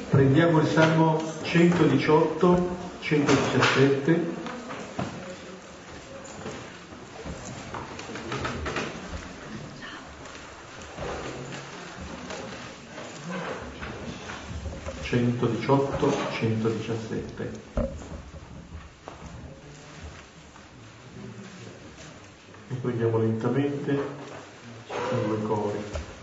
Prendiamo il Salmo 118, 117. E prendiamo lentamente in due cori.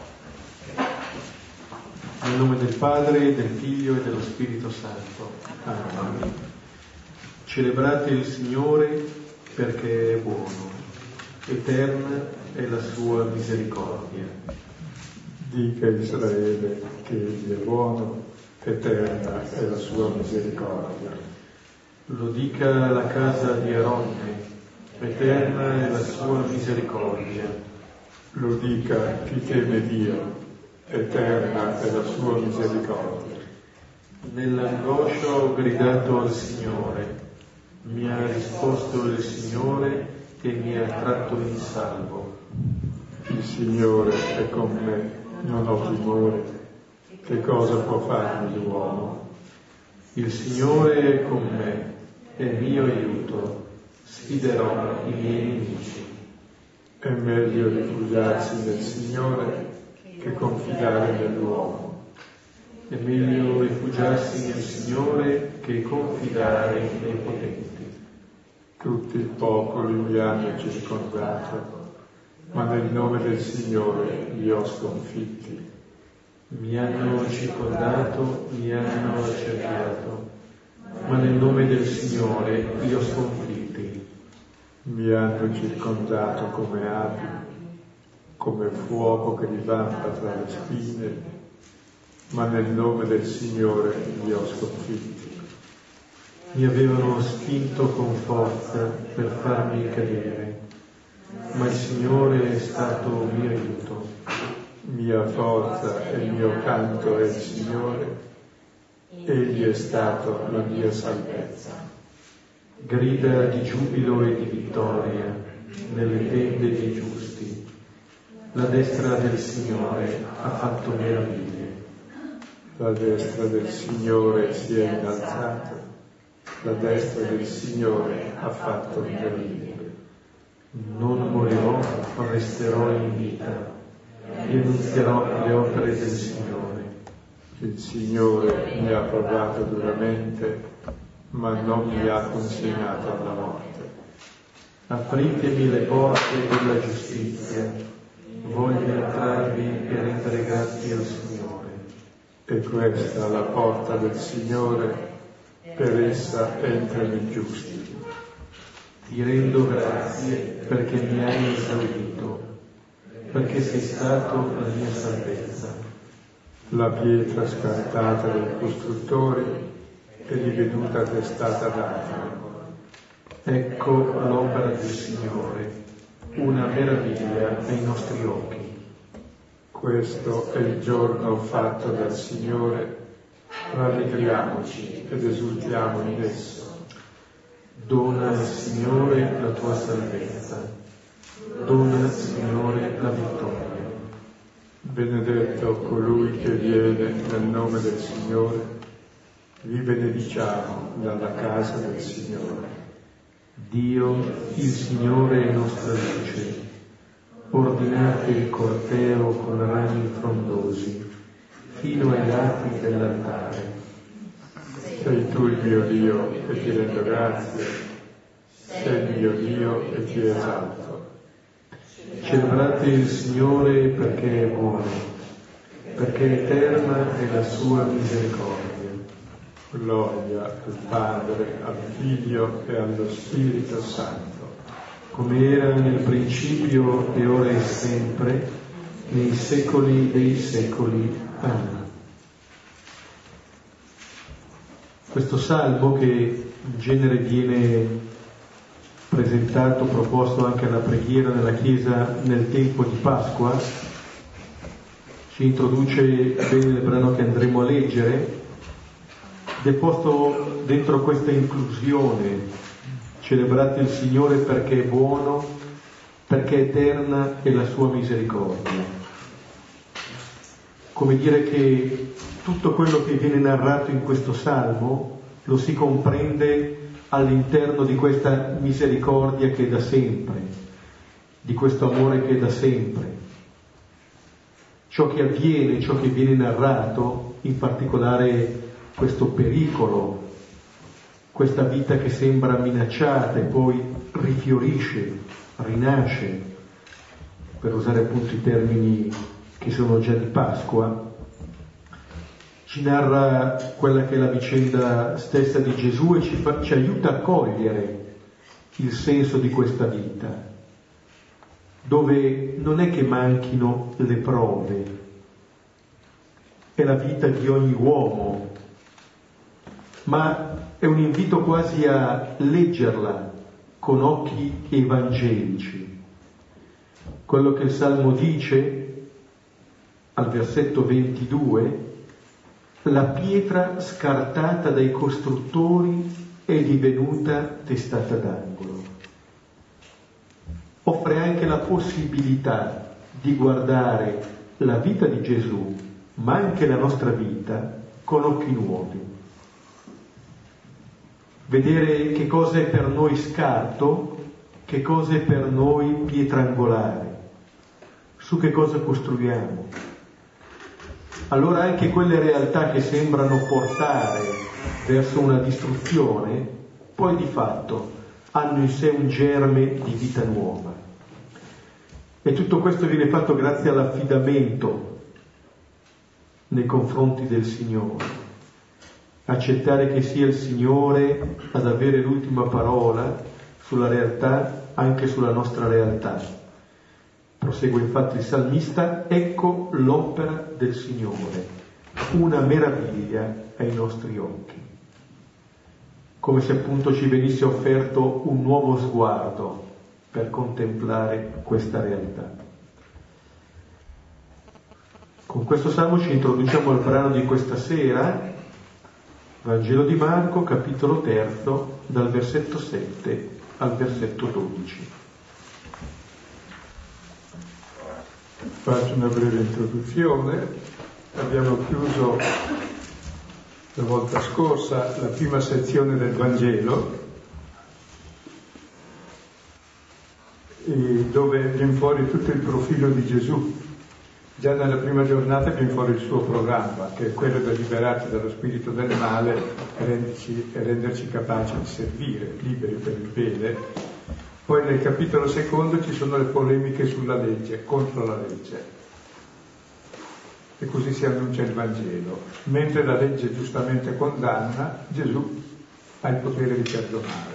Nel nome del Padre, del Figlio e dello Spirito Santo. Amen. Celebrate il Signore perché è buono, eterna è la sua misericordia. Dica Israele che Egli è buono, eterna è la sua misericordia. Lo dica la casa di Aronne, eterna è la sua misericordia. Lo dica chi teme Dio, eterna è la sua misericordia. Nell'angoscia ho gridato al Signore, mi ha risposto il Signore e mi ha tratto in salvo. Il Signore è con me, non ho timore. Che cosa può farmi l'uomo? Il Signore è con me, è mio aiuto, sfiderò i miei nemici. È meglio rifugiarsi nel Signore che confidare nell'uomo. È meglio rifugiarsi nel Signore che confidare nei potenti. Tutti i popoli mi hanno circondato, ma nel nome del Signore li ho sconfitti. Mi hanno circondato, mi hanno accerchiato, ma nel nome del Signore li ho sconfitti. Mi hanno circondato come api, come fuoco che divampa tra le spine, ma nel nome del Signore li ho sconfitti. Mi avevano spinto con forza per farmi cadere, ma il Signore è stato mio aiuto. Mia forza e mio canto è il Signore, Egli è stato la mia salvezza. Grida di giubilo e di vittoria nelle tende dei giusti. La destra del Signore ha fatto meraviglie. La destra del Signore si è innalzata, la destra del Signore ha fatto meraviglie. Non morirò, resterò in vita e annunzierò le opere del Signore. Il Signore mi ha provato duramente, ma non mi ha consegnato alla morte. Apritemi le porte della giustizia, voglio entrarvi e rendere grazie al Signore. E questa è la porta del Signore, per essa entrano i giusti. Ti rendo grazie perché mi hai esaudito, perché sei stato la mia salvezza. La pietra scartata dai costruttori è divenuta testata d'argine. Ecco l'opera del Signore, una meraviglia ai nostri occhi. Questo è il giorno fatto dal Signore, rallegriamoci ed esultiamo in esso. Dona al Signore la tua salvezza, dona al Signore la vittoria. Benedetto colui che viene nel nome del Signore, vi benediciamo dalla casa del Signore. Dio, il Signore è nostra luce, ordinate il corteo con rami frondosi, fino ai lati dell'altare. Sei tu il mio Dio e ti rendo grazie, sei il mio Dio e ti esalto. Celebrate il Signore perché è buono, perché eterna è la sua misericordia. Gloria al Padre, al Figlio e allo Spirito Santo. Come era nel principio e ora e sempre, nei secoli dei secoli. Amen. Questo salmo, che in genere viene presentato, proposto anche alla preghiera nella Chiesa nel tempo di Pasqua, ci introduce bene il brano che andremo a leggere, ed è posto dentro questa inclusione: celebrate il Signore perché è buono, perché eterna è la sua misericordia. Come dire che tutto quello che viene narrato in questo salmo lo si comprende all'interno di questa misericordia che è da sempre, di questo amore che è da sempre. Ciò che avviene, ciò che viene narrato, in particolare questo pericolo, questa vita che sembra minacciata e poi rifiorisce, rinasce, per usare appunto i termini che sono già di Pasqua, ci narra quella che è la vicenda stessa di Gesù e ci aiuta a cogliere il senso di questa vita, dove non è che manchino le prove, è la vita di ogni uomo, ma è un invito quasi a leggerla con occhi evangelici. Quello che il Salmo dice al versetto 22: la pietra scartata dai costruttori è divenuta testata d'angolo. Offre anche la possibilità di guardare la vita di Gesù, ma anche la nostra vita, con occhi nuovi. Vedere che cosa è per noi scarto, che cosa è per noi pietra angolare, su che cosa costruiamo. Allora anche quelle realtà che sembrano portare verso una distruzione, poi di fatto hanno in sé un germe di vita nuova. E tutto questo viene fatto grazie all'affidamento nei confronti del Signore. Accettare che sia il Signore ad avere l'ultima parola sulla realtà, anche sulla nostra realtà. Prosegue infatti il salmista: ecco l'opera del Signore, una meraviglia ai nostri occhi. Come se appunto ci venisse offerto un nuovo sguardo per contemplare questa realtà. Con questo salmo ci introduciamo al brano di questa sera, Vangelo di Marco, capitolo 3, dal versetto 7 al versetto 12. Faccio una breve introduzione. Abbiamo chiuso la volta scorsa la prima sezione del Vangelo, dove viene fuori tutto il profilo di Gesù. Già nella prima giornata viene fuori il suo programma, che è quello di liberarci dallo spirito del male e renderci capaci di servire, liberi per il bene. Poi nel capitolo secondo ci sono le polemiche sulla legge, contro la legge. E così si annuncia il Vangelo. Mentre la legge giustamente condanna, Gesù ha il potere di perdonare.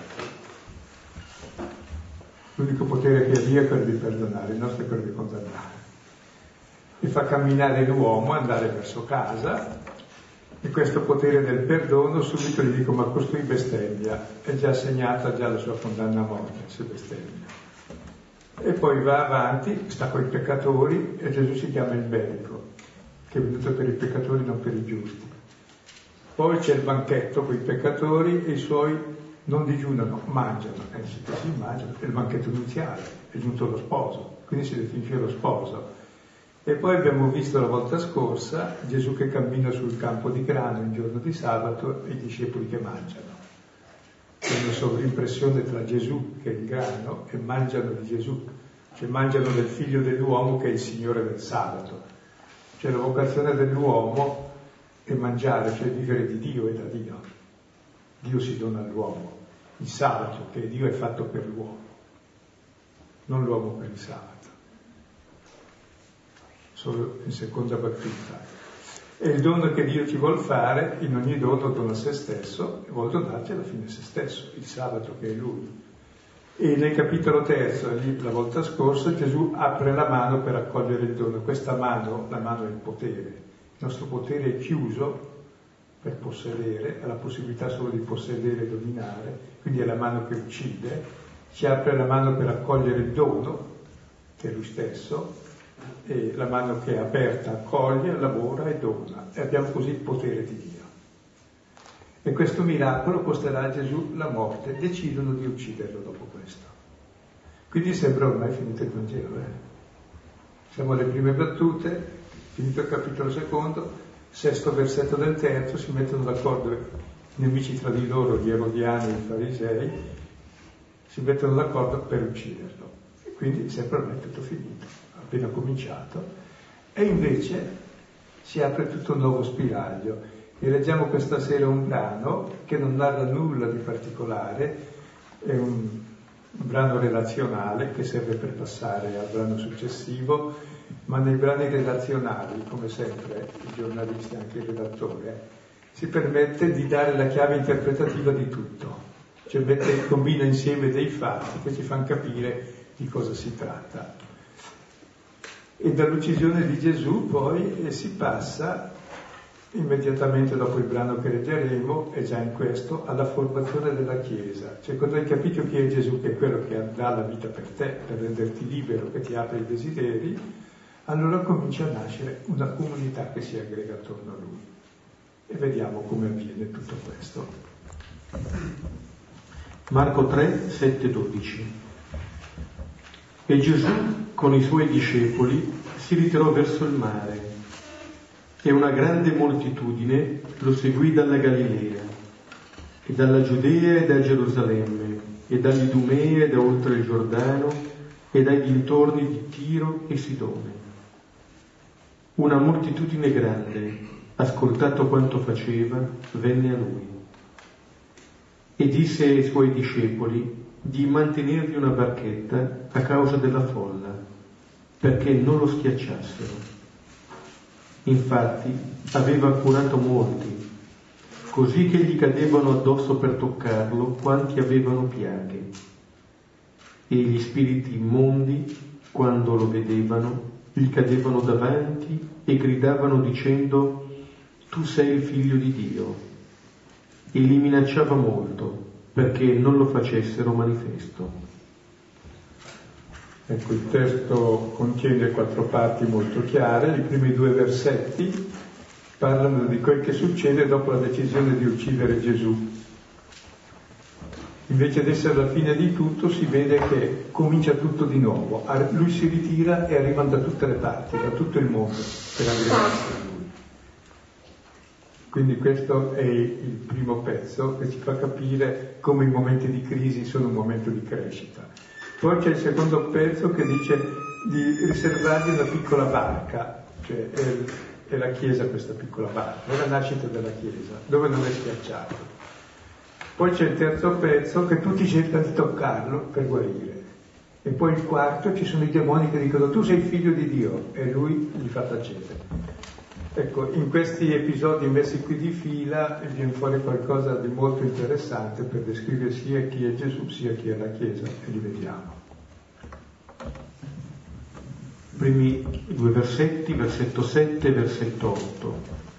L'unico potere che ha Dio è quello di perdonare, il nostro è quello di condannare. E fa camminare l'uomo, andare verso casa, e questo potere del perdono subito gli dico: ma costui bestemmia, è già segnata già la sua condanna a morte se bestemmia. E poi va avanti, sta con i peccatori, e Gesù si chiama il medico, che è venuto per i peccatori, non per i giusti. Poi c'è il banchetto con i peccatori e i suoi non digiunano, mangiano, si mangiano, è il banchetto nuziale, è giunto lo sposo, quindi si definisce lo sposo. E poi abbiamo visto la volta scorsa Gesù che cammina sul campo di grano il giorno di sabato e i discepoli che mangiano. C'è una sovrimpressione tra Gesù, che è il grano, e mangiano di Gesù, cioè mangiano del figlio dell'uomo che è il Signore del sabato. Cioè la vocazione dell'uomo è mangiare, cioè vivere di Dio e da Dio. Dio si dona all'uomo. Il sabato, che Dio è fatto per l'uomo, non l'uomo per il sabato. Solo in seconda battuta. E il dono che Dio ci vuol fare, in ogni dono dona se stesso e vuol donarci alla fine se stesso, il sabato che è Lui. E nel capitolo 3, lì, la volta scorsa, Gesù apre la mano per accogliere il dono. Questa mano, la mano è il potere. Il nostro potere è chiuso per possedere, ha la possibilità solo di possedere e dominare, quindi è la mano che uccide. Ci apre la mano per accogliere il dono, che è Lui stesso, e la mano che è aperta accoglie, lavora e dona, e abbiamo così il potere di Dio. E questo miracolo costerà a Gesù la morte. Decidono di ucciderlo dopo questo. Quindi sembra ormai finito il Vangelo. Siamo alle prime battute, finito il capitolo secondo, sesto versetto del terzo, si mettono d'accordo i nemici tra di loro, gli erodiani e i farisei, si mettono d'accordo per ucciderlo. E quindi sembra non è tutto finito, appena cominciato. E invece si apre tutto un nuovo spiraglio. E leggiamo questa sera un brano che non narra nulla di particolare, è un brano relazionale che serve per passare al brano successivo, ma nei brani relazionali, come sempre il giornalista e anche il redattore, si permette di dare la chiave interpretativa di tutto, cioè combina insieme dei fatti che ci fanno capire di cosa si tratta. E dall'uccisione di Gesù poi si passa immediatamente dopo il brano che leggeremo, e già in questo, alla formazione della Chiesa. Cioè quando hai capito chi è Gesù, che è quello che dà la vita per te, per renderti libero, che ti apre i desideri, allora comincia a nascere una comunità che si aggrega attorno a lui. E vediamo come avviene tutto questo. Marco 3, 7, 12. E Gesù con i suoi discepoli si ritirò verso il mare, e una grande moltitudine lo seguì dalla Galilea, e dalla Giudea e da Gerusalemme, e dall'Idumea e da oltre il Giordano, e dai dintorni di Tiro e Sidone. Una moltitudine grande, ascoltato quanto faceva, venne a lui. E disse ai suoi discepoli di mantenergli una barchetta a causa della folla, perché non lo schiacciassero. Infatti aveva curato molti, così che gli cadevano addosso per toccarlo quanti avevano piaghe. E gli spiriti immondi, quando lo vedevano, gli cadevano davanti e gridavano dicendo: tu sei il figlio di Dio. E li minacciava molto perché non lo facessero manifesto. Ecco, il testo contiene 4 parti molto chiare. I primi 2 versetti parlano di quel che succede dopo la decisione di uccidere Gesù. Invece di essere la fine di tutto, si vede che comincia tutto di nuovo. Lui si ritira e arrivano da tutte le parti, da tutto il mondo, per aggregarsi a lui. Quindi questo è il primo pezzo che ci fa capire come i momenti di crisi sono un momento di crescita. Poi c'è il secondo pezzo che dice di riservargli una piccola barca, cioè è la Chiesa questa piccola barca, è la nascita della Chiesa, dove non è schiacciato. Poi c'è il terzo pezzo che tutti cercano di toccarlo per guarire. E poi il quarto, ci sono i demoni che dicono tu sei il figlio di Dio, e lui gli fa tacere. Ecco, in questi episodi messi qui di fila viene fuori qualcosa di molto interessante per descrivere sia chi è Gesù sia chi è la Chiesa, e li vediamo. Primi 2 versetti, versetto 7 e versetto 8.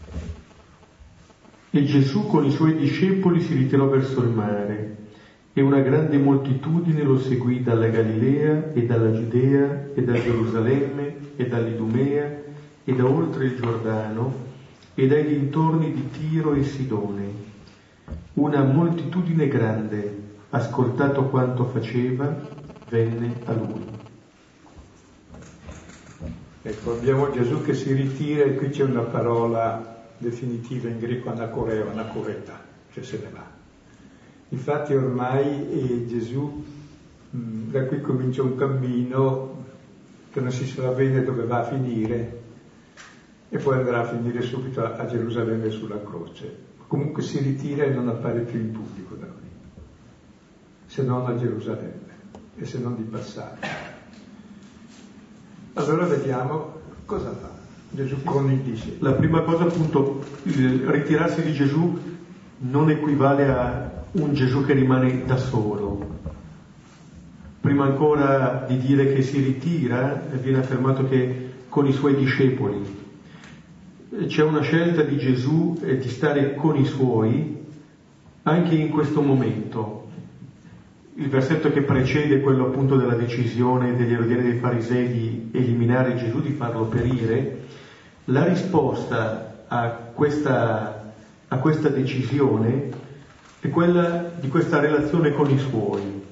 E Gesù con i suoi discepoli si ritirò verso il mare, e una grande moltitudine lo seguì dalla Galilea e dalla Giudea e da Gerusalemme e dall'Idumea e da oltre il Giordano e dai dintorni di Tiro e Sidone. Una moltitudine grande, ascoltato quanto faceva, venne a lui. Ecco, abbiamo Gesù che si ritira, e qui c'è una parola definitiva in greco, anacoreo, anacoreta, cioè se ne va. Infatti ormai Gesù da qui comincia un cammino che non si sa bene dove va a finire, e poi andrà a finire subito a Gerusalemme sulla croce. Comunque si ritira e non appare più in pubblico da qui, se non a Gerusalemme, e se non di passaggio. Allora vediamo cosa fa Gesù con i discepoli. La prima cosa, appunto, il ritirarsi di Gesù non equivale a un Gesù che rimane da solo. Prima ancora di dire che si ritira, viene affermato che con i suoi discepoli. C'è una scelta di Gesù di stare con i suoi anche in questo momento. Il versetto che precede quello appunto della decisione degli erodiani e dei farisei di eliminare Gesù, di farlo perire, la risposta a questa decisione è quella di questa relazione con i suoi,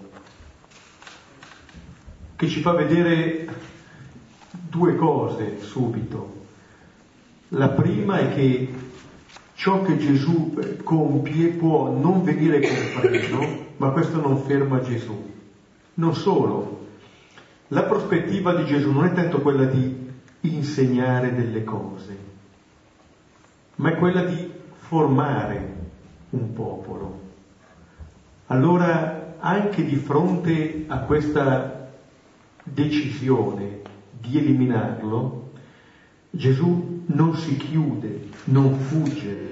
che ci fa vedere 2 cose subito. La prima è che ciò che Gesù compie può non venire compreso, ma questo non ferma Gesù. Non solo, la prospettiva di Gesù non è tanto quella di insegnare delle cose, ma è quella di formare un popolo. Allora, anche di fronte a questa decisione di eliminarlo, Gesù non si chiude, non fugge.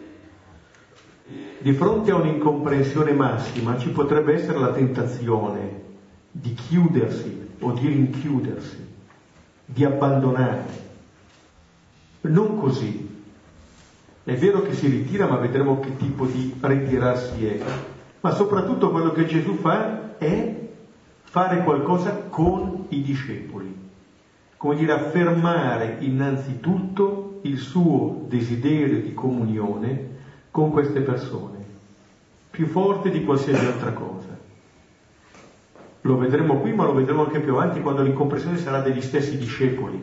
Di fronte a un'incomprensione massima ci potrebbe essere la tentazione di chiudersi o di rinchiudersi, di abbandonare. Non così. È vero che si ritira, ma vedremo che tipo di ritirarsi è. Ma soprattutto quello che Gesù fa è fare qualcosa con i discepoli. Come dire, affermare innanzitutto il suo desiderio di comunione con queste persone, più forte di qualsiasi altra cosa. Lo vedremo qui, ma lo vedremo anche più avanti, quando l'incomprensione sarà degli stessi discepoli.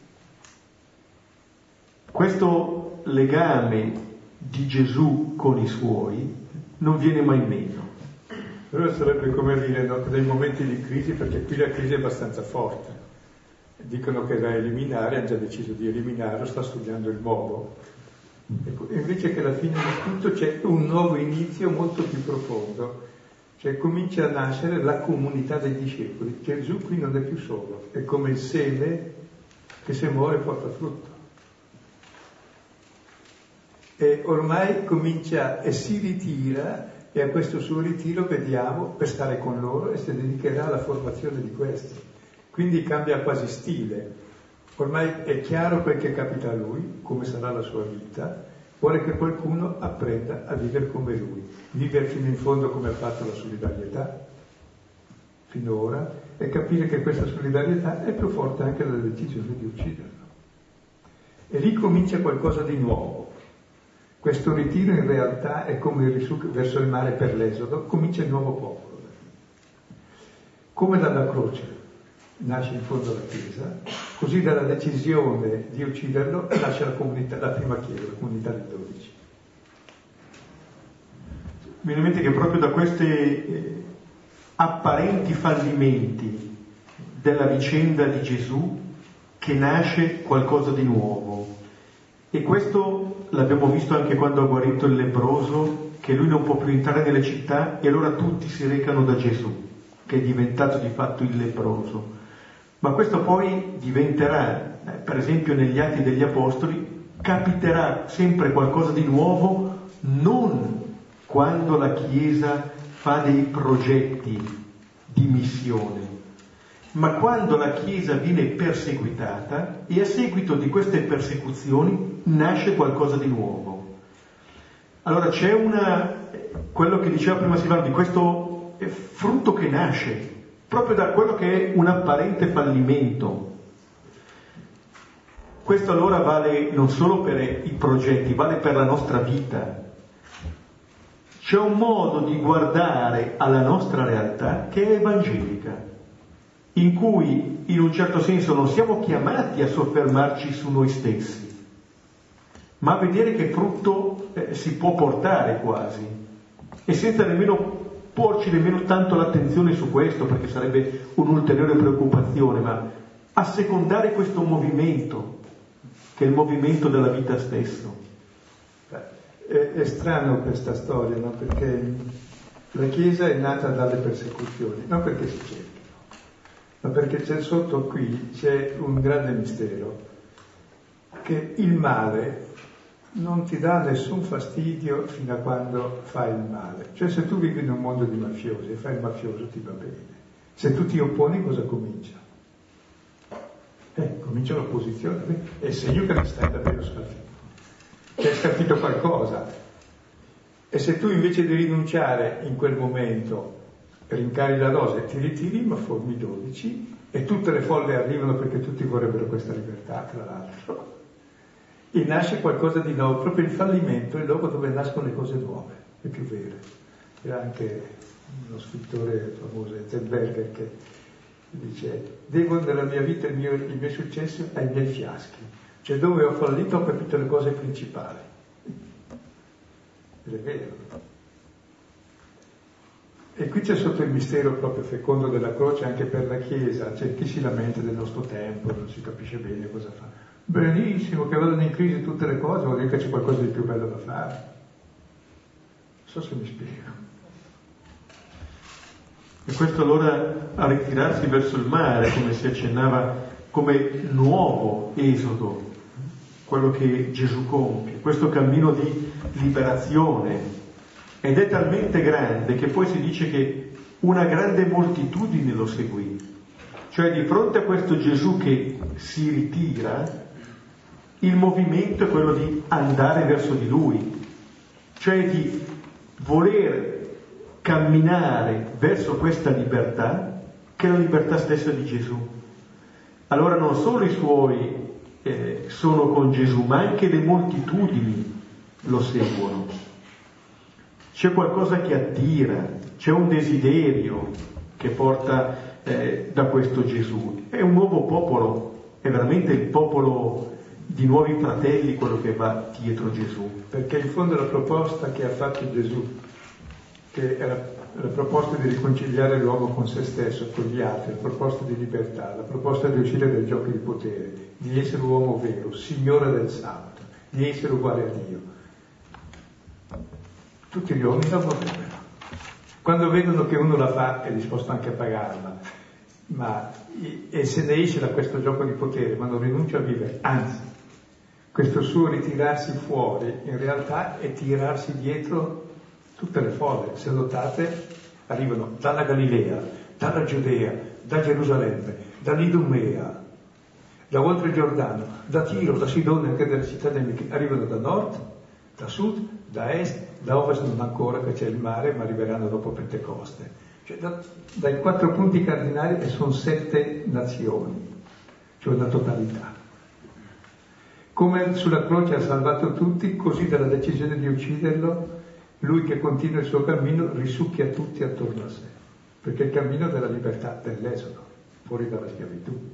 Questo legame di Gesù con i suoi non viene mai meno. Allora sarebbe come dire, no, dei momenti di crisi, perché qui la crisi è abbastanza forte. Dicono che da eliminare, hanno già deciso di eliminarlo, sta studiando il modo. Ecco, invece che alla fine di tutto c'è un nuovo inizio molto più profondo, cioè comincia a nascere la comunità dei discepoli. Gesù qui non è più solo, è come il seme che se muore porta frutto. E ormai comincia e si ritira, e a questo suo ritiro vediamo per stare con loro e si dedicherà alla formazione di questi. Quindi cambia quasi stile. Ormai è chiaro quel che capita a lui, come sarà la sua vita, vuole che qualcuno apprenda a vivere come lui, vivere fino in fondo come ha fatto la solidarietà finora, e capire che questa solidarietà è più forte anche della decisione di ucciderlo. E lì comincia qualcosa di nuovo. Questo ritiro in realtà è come verso il mare per l'Esodo, comincia il nuovo popolo. Come dalla croce nasce in fondo la Chiesa, così dalla decisione di ucciderlo nasce la comunità, la prima Chiesa, la comunità dei 12. Mi viene in mente che proprio da questi apparenti fallimenti della vicenda di Gesù che nasce qualcosa di nuovo. E questo l'abbiamo visto anche quando ha guarito il lebbroso, che lui non può più entrare nelle città e allora tutti si recano da Gesù, che è diventato di fatto il lebbroso. Ma questo poi diventerà, per esempio negli Atti degli Apostoli, capiterà sempre qualcosa di nuovo, non quando la Chiesa fa dei progetti di missione, ma quando la Chiesa viene perseguitata e a seguito di queste persecuzioni nasce qualcosa di nuovo. Allora c'è quello che diceva prima Silvano, di questo frutto che nasce proprio da quello che è un apparente fallimento. Questo allora vale non solo per i progetti, vale per la nostra vita. C'è un modo di guardare alla nostra realtà che è evangelica, in cui in un certo senso non siamo chiamati a soffermarci su noi stessi, ma a vedere che frutto si può portare quasi, e senza nemmeno porci nemmeno tanto l'attenzione su questo, perché sarebbe un'ulteriore preoccupazione, ma assecondare questo movimento, che è il movimento della vita stesso. È strano questa storia, no? Perché la Chiesa è nata dalle persecuzioni, non perché si cerchino, ma perché c'è sotto qui c'è un grande mistero, che il male non ti dà nessun fastidio fino a quando fai il male. Cioè se tu vivi in un mondo di mafiosi e fai il mafioso ti va bene. Se tu ti opponi cosa comincia? Comincia l'opposizione, è il segno che non stai davvero scalfito. C'è scalfito qualcosa. E se tu invece di rinunciare in quel momento rincari la dose e ti ritiri, ma formi 12 e tutte le folle arrivano perché tutti vorrebbero questa libertà, tra l'altro. E nasce qualcosa di nuovo, proprio il fallimento è il luogo dove nascono le cose nuove, le più vere. C'era anche uno scrittore famoso, Zellberger, che dice: devo nella mia vita il mio successo ai miei fiaschi. Cioè dove ho fallito ho capito le cose principali. Ed è vero. E qui c'è sotto il mistero proprio fecondo della croce anche per la Chiesa. C'è chi si lamenta del nostro tempo, non si capisce bene cosa fa. Benissimo, che vadano in crisi tutte le cose, vuol dire che c'è qualcosa di più bello da fare. Non so se mi spiego. E questo allora a ritirarsi verso il mare, come si accennava, come nuovo esodo, quello che Gesù compie, questo cammino di liberazione, ed è talmente grande che poi si dice che una grande moltitudine lo seguì. Cioè di fronte a questo Gesù che si ritira, il movimento è quello di andare verso di lui, cioè di voler camminare verso questa libertà che è la libertà stessa di Gesù. Allora non solo i suoi sono con Gesù, ma anche le moltitudini lo seguono. C'è qualcosa che attira, c'è un desiderio che porta da questo Gesù. È un nuovo popolo, è veramente il popolo di nuovi fratelli quello che va dietro Gesù. Perché in fondo la proposta che ha fatto Gesù, che è la proposta di riconciliare l'uomo con se stesso, con gli altri, la proposta di libertà, la proposta di uscire dai giochi di potere, di essere un uomo vero, signore del sabato, di essere uguale a Dio. Tutti gli uomini la vorrebbero. Quando vedono che uno la fa è disposto anche a pagarla, e se ne esce da questo gioco di potere, ma non rinuncia a vivere, anzi, questo suo ritirarsi fuori in realtà è tirarsi dietro tutte le folle. Se notate, arrivano dalla Galilea, dalla Giudea, da Gerusalemme, dall'Idumea, da oltre il Giordano, da Tiro, da Sidone, anche dalle città nemiche, arrivano da nord, da sud, da est, da ovest non ancora, che c'è il mare, ma arriveranno dopo Pentecoste. Cioè dai 4 punti cardinali, e sono 7 nazioni, cioè la totalità. Come sulla croce ha salvato tutti, così dalla decisione di ucciderlo, lui che continua il suo cammino risucchia tutti attorno a sé, perché è il cammino della libertà, dell'esodo, fuori dalla schiavitù.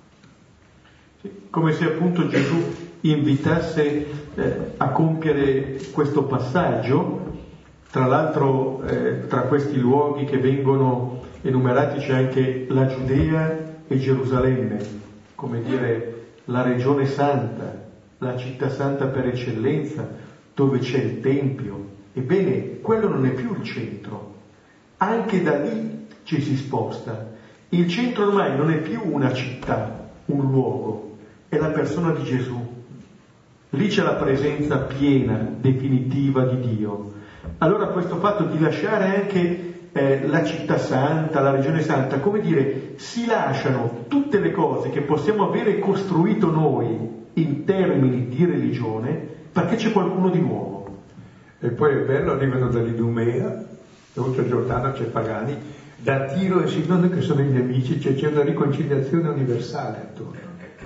Sì, come se appunto Gesù invitasse a compiere questo passaggio. Tra l'altro tra questi luoghi che vengono enumerati c'è anche la Giudea e Gerusalemme, come dire la regione santa, la città santa per eccellenza, dove c'è il Tempio. Ebbene, quello non è più il centro, anche da lì ci si sposta. Il centro ormai non è più una città, un luogo, è la persona di Gesù. Lì c'è la presenza piena, definitiva di Dio. Allora questo fatto di lasciare anche la città santa, la regione santa, come dire, si lasciano tutte le cose che possiamo avere costruito noi in termini di religione, perché c'è qualcuno di nuovo. E poi è bello, arrivano dall'Idumea, oltre il Giordano c'è pagani, da Tiro e Sidone che sono i nemici, c'è una riconciliazione universale attorno,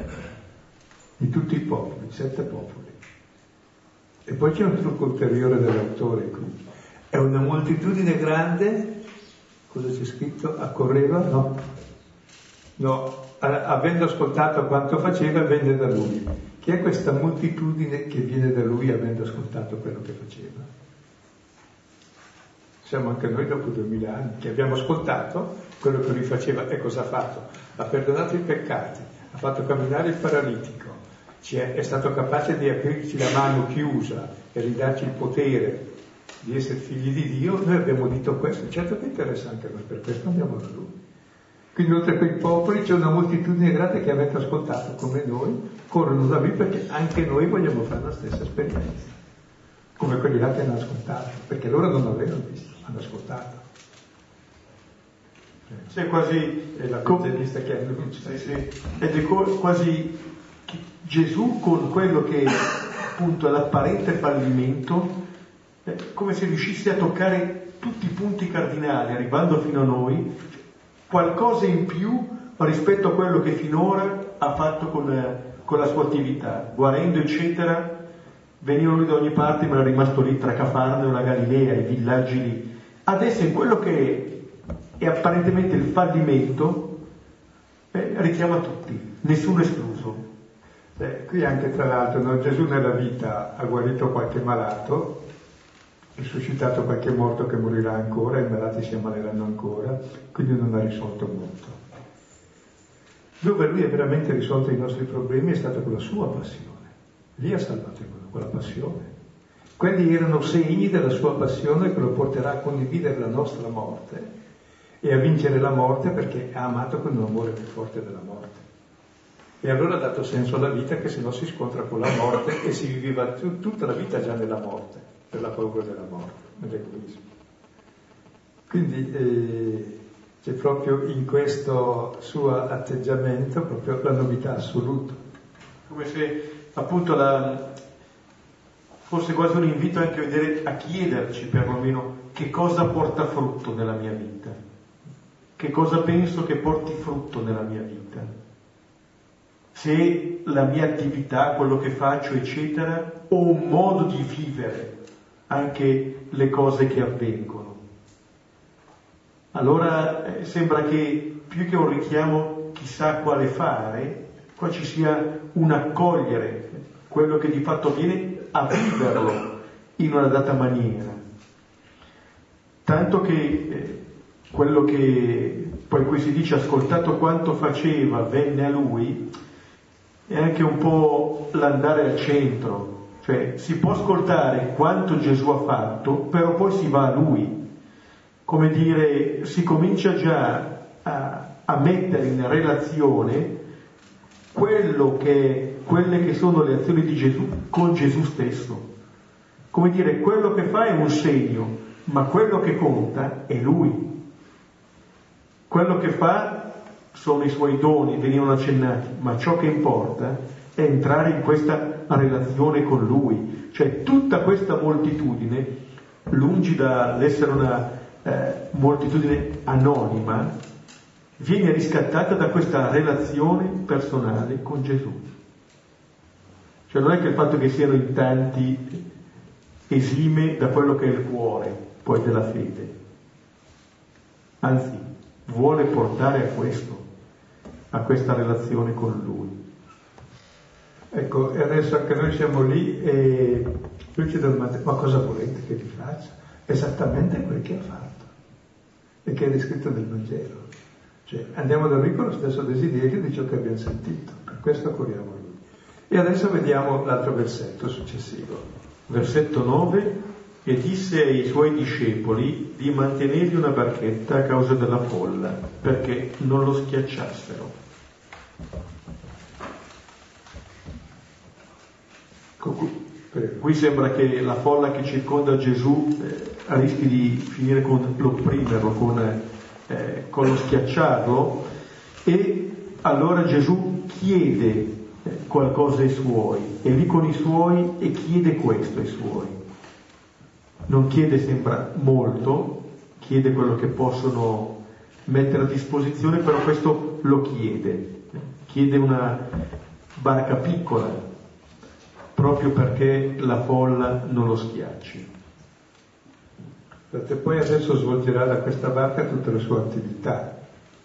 di tutti i popoli, 7 popoli. E poi c'è un trucco ulteriore dell'autore qui. È una moltitudine grande, cosa c'è scritto? Accorreva? No, avendo ascoltato quanto faceva, venne da lui. Chi è questa moltitudine che viene da lui avendo ascoltato quello che faceva? Siamo anche noi dopo 2000 anni che abbiamo ascoltato quello che lui faceva. E cosa ha fatto? Ha perdonato i peccati, ha fatto camminare il paralitico, è stato capace di aprirci la mano chiusa e ridarci il potere di essere figli di Dio. Noi abbiamo udito questo, certo che interessa anche noi, per questo andiamo da lui. Quindi oltre a quei popoli c'è una moltitudine grande che avete ascoltato come noi, corrono da lui perché anche noi vogliamo fare la stessa esperienza, come quelli là che hanno ascoltato, perché loro non l'avevano visto, hanno ascoltato. C'è quasi è l'evangelista che annuncia. Ed è quasi Gesù con quello che appunto è l'apparente fallimento, come se riuscisse a toccare tutti i punti cardinali, arrivando fino a noi, qualcosa in più rispetto a quello che finora ha fatto con la sua attività, guarendo eccetera. Venivano lui da ogni parte, ma era rimasto lì tra Cafarnao e la Galilea, i villaggi lì. Adesso in quello che è apparentemente il fallimento richiama tutti, nessuno escluso. Qui anche tra l'altro, no? Gesù nella vita ha guarito qualche malato, risuscitato qualche morto che morirà ancora, i malati si ammaleranno ancora, quindi non ha risolto molto. Dove lui ha veramente risolto i nostri problemi è stato con la sua passione. Lì ha salvato il mondo, con la passione. Quelli erano segni della sua passione che lo porterà a condividere la nostra morte e a vincere la morte, perché ha amato con un amore più forte della morte. E allora ha dato senso alla vita, che se no si scontra con la morte e si viveva tutta la vita già nella morte, per la paura della morte, nell'egoismo. Quindi c'è proprio in questo suo atteggiamento proprio la novità assoluta. Come se appunto fosse quasi un invito anche a vedere, a chiederci perlomeno che cosa porta frutto nella mia vita, che cosa penso che porti frutto nella mia vita. Se la mia attività, quello che faccio, eccetera, ho un modo di vivere anche le cose che avvengono. Allora sembra che più che un richiamo chissà quale fare, qua ci sia un accogliere quello che di fatto avviene, a viverlo in una data maniera. Tanto che quello che poi qui si dice, ascoltato quanto faceva, venne a lui, è anche un po' l'andare al centro, cioè si può ascoltare quanto Gesù ha fatto, però poi si va a lui. Come dire, si comincia già a mettere in relazione quelle che sono le azioni di Gesù con Gesù stesso. Come dire, quello che fa è un segno, ma quello che conta è Lui. Quello che fa sono i suoi doni, venivano accennati, ma ciò che importa è entrare in questa relazione con Lui. Cioè tutta questa moltitudine, lungi dall'essere una moltitudine anonima, viene riscattata da questa relazione personale con Gesù. Cioè non è che il fatto che siano in tanti esime da quello che è il cuore poi della fede, anzi vuole portare a questo, a questa relazione con Lui. Ecco, e adesso anche noi siamo lì e lui ci domanda: ma cosa volete che vi faccia? Esattamente quel che ha fatto e che è descritto nel Vangelo. Cioè andiamo da lui con lo stesso desiderio di ciò che abbiamo sentito, per questo corriamo a lui. E adesso vediamo l'altro versetto successivo. Versetto 9: e disse ai suoi discepoli di mantenergli una barchetta a causa della folla, perché non lo schiacciassero. Qui sembra che la folla che circonda Gesù rischi di finire con l'opprimerlo, con lo schiacciarlo, e allora Gesù chiede qualcosa ai suoi, è lì con i suoi e chiede questo ai suoi. Non chiede, sembra, molto, chiede quello che possono mettere a disposizione, però questo lo chiede una barca piccola, proprio perché la folla non lo schiacci. E poi adesso svolgerà da questa barca tutte le sue attività.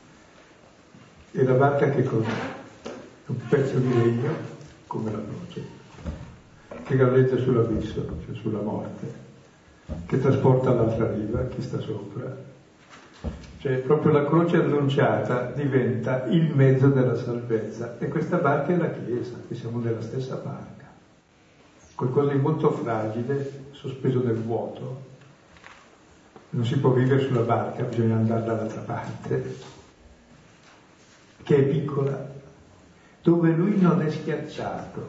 E la barca che cos'è? È un pezzo di legno, come la croce, che galleggia sull'abisso, cioè sulla morte, che trasporta all'altra riva chi sta sopra. Cioè proprio la croce annunciata diventa il mezzo della salvezza, e questa barca è la Chiesa, che siamo nella stessa barca, qualcosa di molto fragile, sospeso nel vuoto. Non si può vivere sulla barca, bisogna andare dall'altra parte, che è piccola, dove lui non è schiacciato.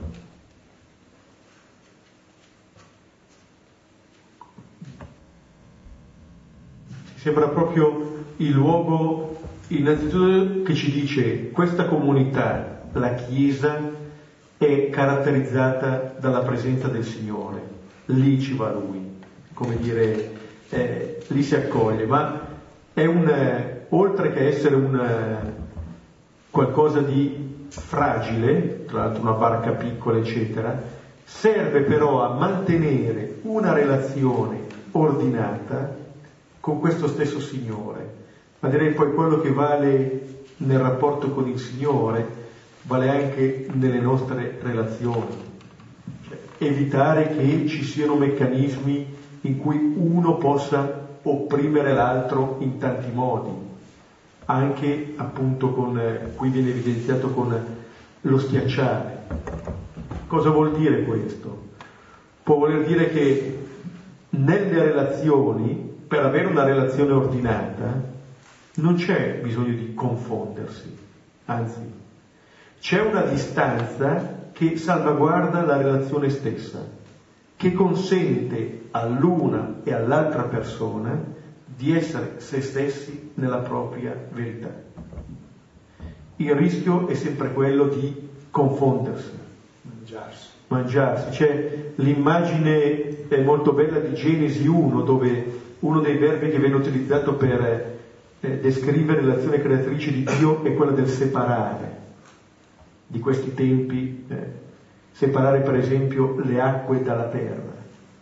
Sembra proprio il luogo, innanzitutto, che ci dice: questa comunità, la Chiesa, è caratterizzata dalla presenza del Signore. Lì ci va Lui, come dire, lì si accoglie, ma è oltre che essere qualcosa di fragile, tra l'altro una barca piccola, eccetera, serve però a mantenere una relazione ordinata con questo stesso Signore. Ma direi poi quello che vale nel rapporto con il Signore vale anche nelle nostre relazioni. Cioè, evitare che ci siano meccanismi in cui uno possa opprimere l'altro in tanti modi, anche appunto qui viene evidenziato con lo schiacciare. Cosa vuol dire questo? Può voler dire che nelle relazioni, per avere una relazione ordinata, non c'è bisogno di confondersi, anzi, c'è una distanza che salvaguarda la relazione stessa, che consente all'una e all'altra persona di essere se stessi nella propria verità. Il rischio è sempre quello di confondersi, mangiarsi. C'è l'immagine molto bella di Genesi 1, dove uno dei verbi che viene utilizzato per descrivere l'azione creatrice di Dio è quella del separare. Di questi tempi, separare per esempio le acque dalla terra.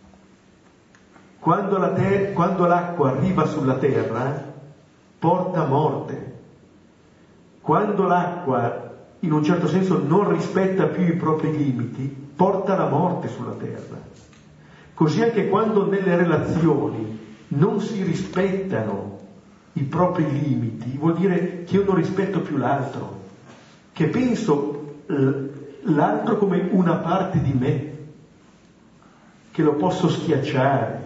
Quando l'acqua arriva sulla terra, porta morte. Quando l'acqua in un certo senso non rispetta più i propri limiti, porta la morte sulla terra. Così anche quando nelle relazioni non si rispettano i propri limiti, vuol dire che io non rispetto più l'altro, che penso l'altro come una parte di me, che lo posso schiacciare.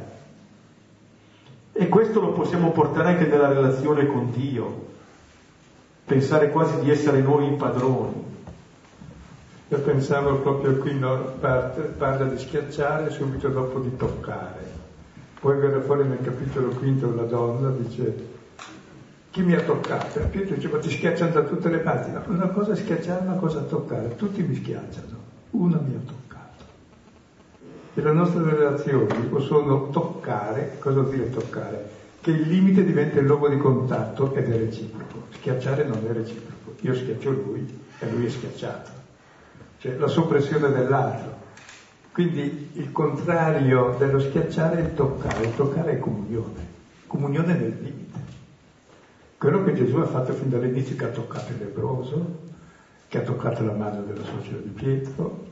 E questo lo possiamo portare anche nella relazione con Dio, pensare quasi di essere noi i padroni. Io pensavo proprio qui, no, parla di schiacciare subito dopo di toccare. Poi verrà fuori nel capitolo 5 la donna dice: chi mi ha toccato? E Pietro dice: ma ti schiacciano da tutte le parti. No, una cosa è schiacciare, una cosa è toccare. Tutti mi schiacciano, una mi ha toccato. E le nostre relazioni possono toccare. Cosa vuol dire toccare? Che il limite diventa il luogo di contatto ed è reciproco. Schiacciare non è reciproco. Io schiaccio lui e lui è schiacciato. Cioè la soppressione dell'altro. Quindi il contrario dello schiacciare è il toccare. Il toccare è comunione nel limite. Quello che Gesù ha fatto fin dall'inizio, che ha toccato il lebbroso, che ha toccato la mano della suocera di Pietro.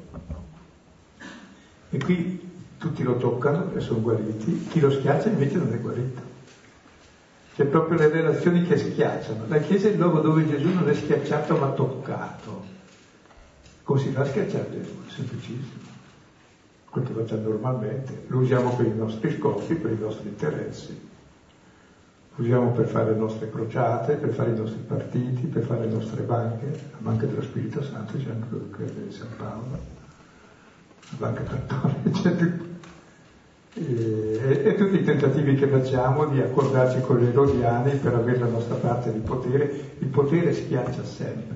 E qui tutti lo toccano e sono guariti, chi lo schiaccia invece non è guarito. C'è proprio le relazioni che schiacciano. La Chiesa è il luogo dove Gesù non è schiacciato ma toccato. Come si fa a schiacciare Gesù? È semplicissimo. Quello che facciamo normalmente. Lo usiamo per i nostri scopi, per i nostri interessi. Lo usiamo per fare le nostre crociate, per fare i nostri partiti, per fare le nostre banche. La banca dello Spirito Santo, c'è anche quella di San Paolo. La banca cattolica, e tutti i tentativi che facciamo di accordarci con gli erodiani per avere la nostra parte di potere. Il potere schiaccia sempre.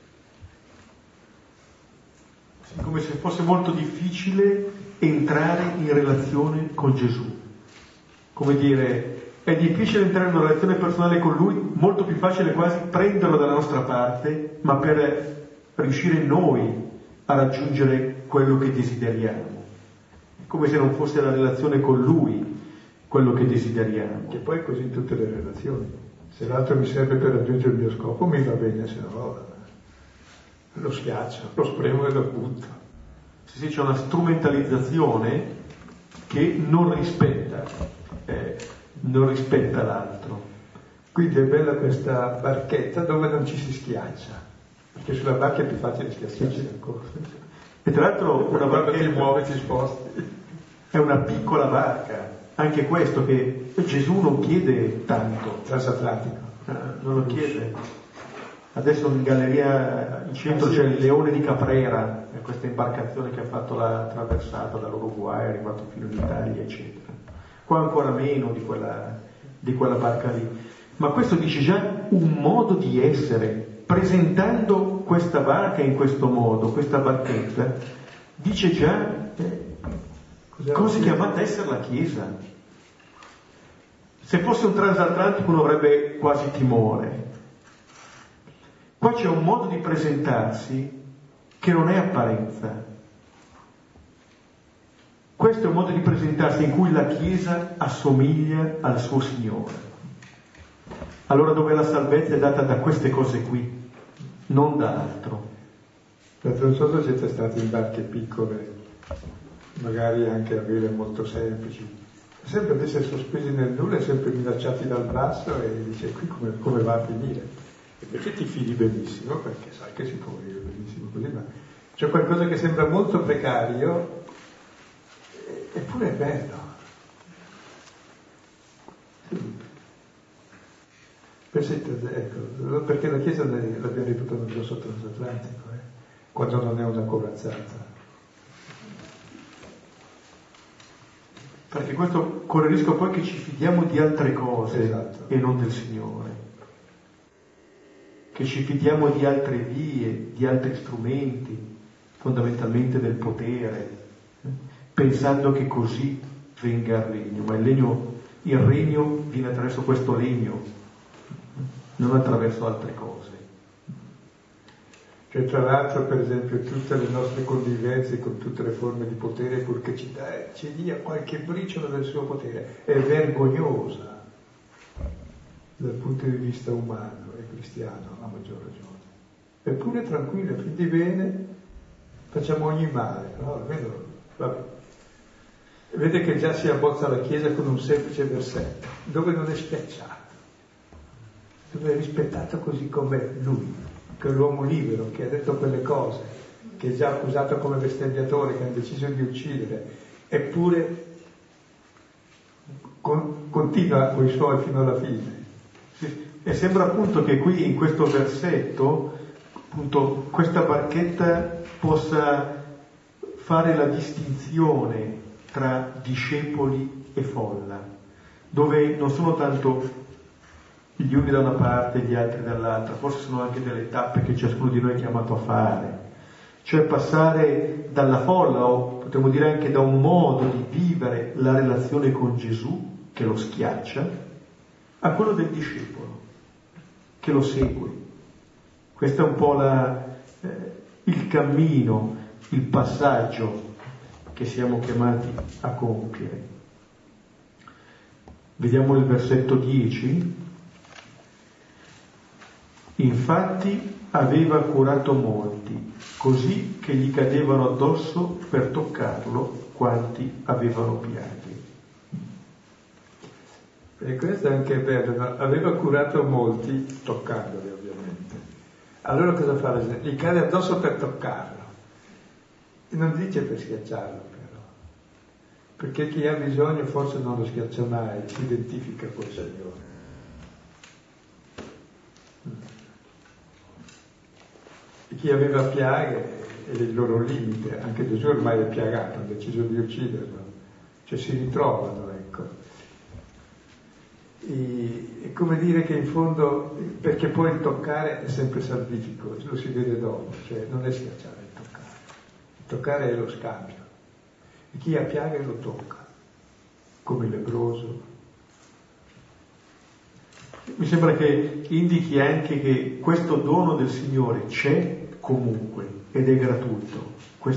Come se fosse molto difficile entrare in relazione con Gesù. Come dire, è difficile entrare in una relazione personale con Lui, molto più facile quasi prenderlo dalla nostra parte, ma per riuscire noi a raggiungere quello che desideriamo. È come se non fosse la relazione con Lui quello che desideriamo. Che poi è così in tutte le relazioni. Se l'altro mi serve per raggiungere il mio scopo, mi va bene, se no lo schiaccio, lo spremo e lo butto. Sì, c'è una strumentalizzazione che non rispetta l'altro. Quindi è bella questa barchetta dove non ci si schiaccia, perché sulla barca è più facile schiacciarsi ancora. E tra l'altro una barca ti muovi, ti sposti. È una piccola barca, anche questo che Gesù non chiede tanto. Transatlantico. Non lo chiede. Adesso in galleria in centro c'è il Leone di Caprera, questa imbarcazione che ha fatto la traversata dall'Uruguay, è arrivato fino in Italia, eccetera. Qua ancora meno di quella barca lì. Ma questo dice già un modo di essere, presentando questa barca in questo modo, questa barchetta, dice già cosa è chiamata a essere la Chiesa. Se fosse un transatlantico uno avrebbe quasi timore. Qua c'è un modo di presentarsi che non è apparenza. Questo è un modo di presentarsi in cui la Chiesa assomiglia al suo Signore. Allora dove la salvezza è data da queste cose qui, non da altro. Non so se siete stati in barche piccole, magari anche a vele molto semplici, sempre ad essere sospesi nel nulla e sempre minacciati dal basso, e dice qui come va a finire? E invece ti fidi benissimo perché sai che si può vivere benissimo così, ma c'è qualcosa che sembra molto precario, eppure è bello. Ecco, perché la Chiesa l'abbiamo ripetuto nel grosso transatlantico, quando non è una corazzata. Perché questo corre il rischio poi che ci fidiamo di altre cose, esatto, e non del Signore, che ci fidiamo di altre vie, di altri strumenti, fondamentalmente del potere, pensando che così venga il regno, ma il regno viene attraverso questo legno, non attraverso altre cose. Cioè, tra l'altro, per esempio, tutte le nostre convivenze con tutte le forme di potere, purché ci dia qualche briciolo del suo potere, è vergognosa dal punto di vista umano e cristiano, a maggior ragione. Eppure tranquilla, fin di bene, facciamo ogni male, no? Almeno, vabbè. Vede che già si abbozza la Chiesa con un semplice versetto, dove non è schiacciato, dove è rispettato così come lui, che è l'uomo libero, che ha detto quelle cose, che è già accusato come bestemmiatore, che ha deciso di uccidere, eppure continua con i suoi fino alla fine. E sembra appunto che qui in questo versetto appunto questa barchetta possa fare la distinzione tra discepoli e folla, dove non sono tanto gli uni da una parte e gli altri dall'altra, forse sono anche delle tappe che ciascuno di noi è chiamato a fare, cioè passare dalla folla, o potremmo dire anche da un modo di vivere la relazione con Gesù, che lo schiaccia, a quello del discepolo, che lo segue. Questo è un po' il cammino, il passaggio che siamo chiamati a compiere. Vediamo il versetto 10. Infatti aveva curato molti, così che gli cadevano addosso per toccarlo quanti avevano piaghe. E questo è anche bello, no? Aveva curato molti, toccandoli ovviamente. Allora cosa fa? Gli cade addosso per toccarlo. E non dice per schiacciarlo però. Perché chi ha bisogno forse non lo schiaccia mai, si identifica col Signore. E chi aveva piaghe è il loro limite, anche Gesù ormai è piagato, ha deciso di ucciderlo, cioè si ritrovano, ecco. È come dire che in fondo, perché poi il toccare è sempre salvifico, lo si vede dopo, cioè non è schiacciare il toccare è lo scambio, e chi ha piaghe lo tocca, come il lebbroso. Mi sembra che indichi anche che questo dono del Signore c'è comunque ed è gratuito.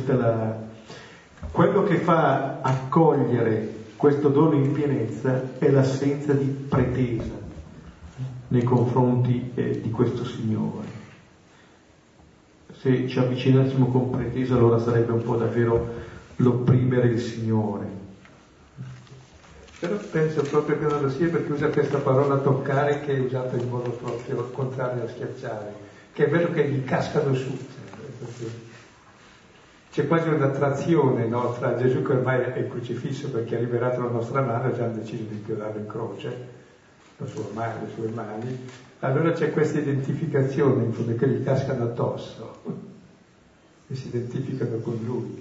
Quello che fa accogliere questo dono in pienezza è l'assenza di pretesa nei confronti di questo Signore. Se ci avvicinassimo con pretesa, allora sarebbe un po' davvero l'opprimere il Signore. Però penso proprio che non lo sia, perché usa questa parola toccare, che è usata in modo proprio contrario a schiacciare, che è vero che gli cascano su. C'è quasi un'attrazione, no, tra Gesù, che ormai è crocifisso perché ha liberato la nostra mano, e già hanno deciso di inchiodarlo in croce, le sue mani, allora c'è questa identificazione in fondo, che gli cascano addosso e si identificano con lui.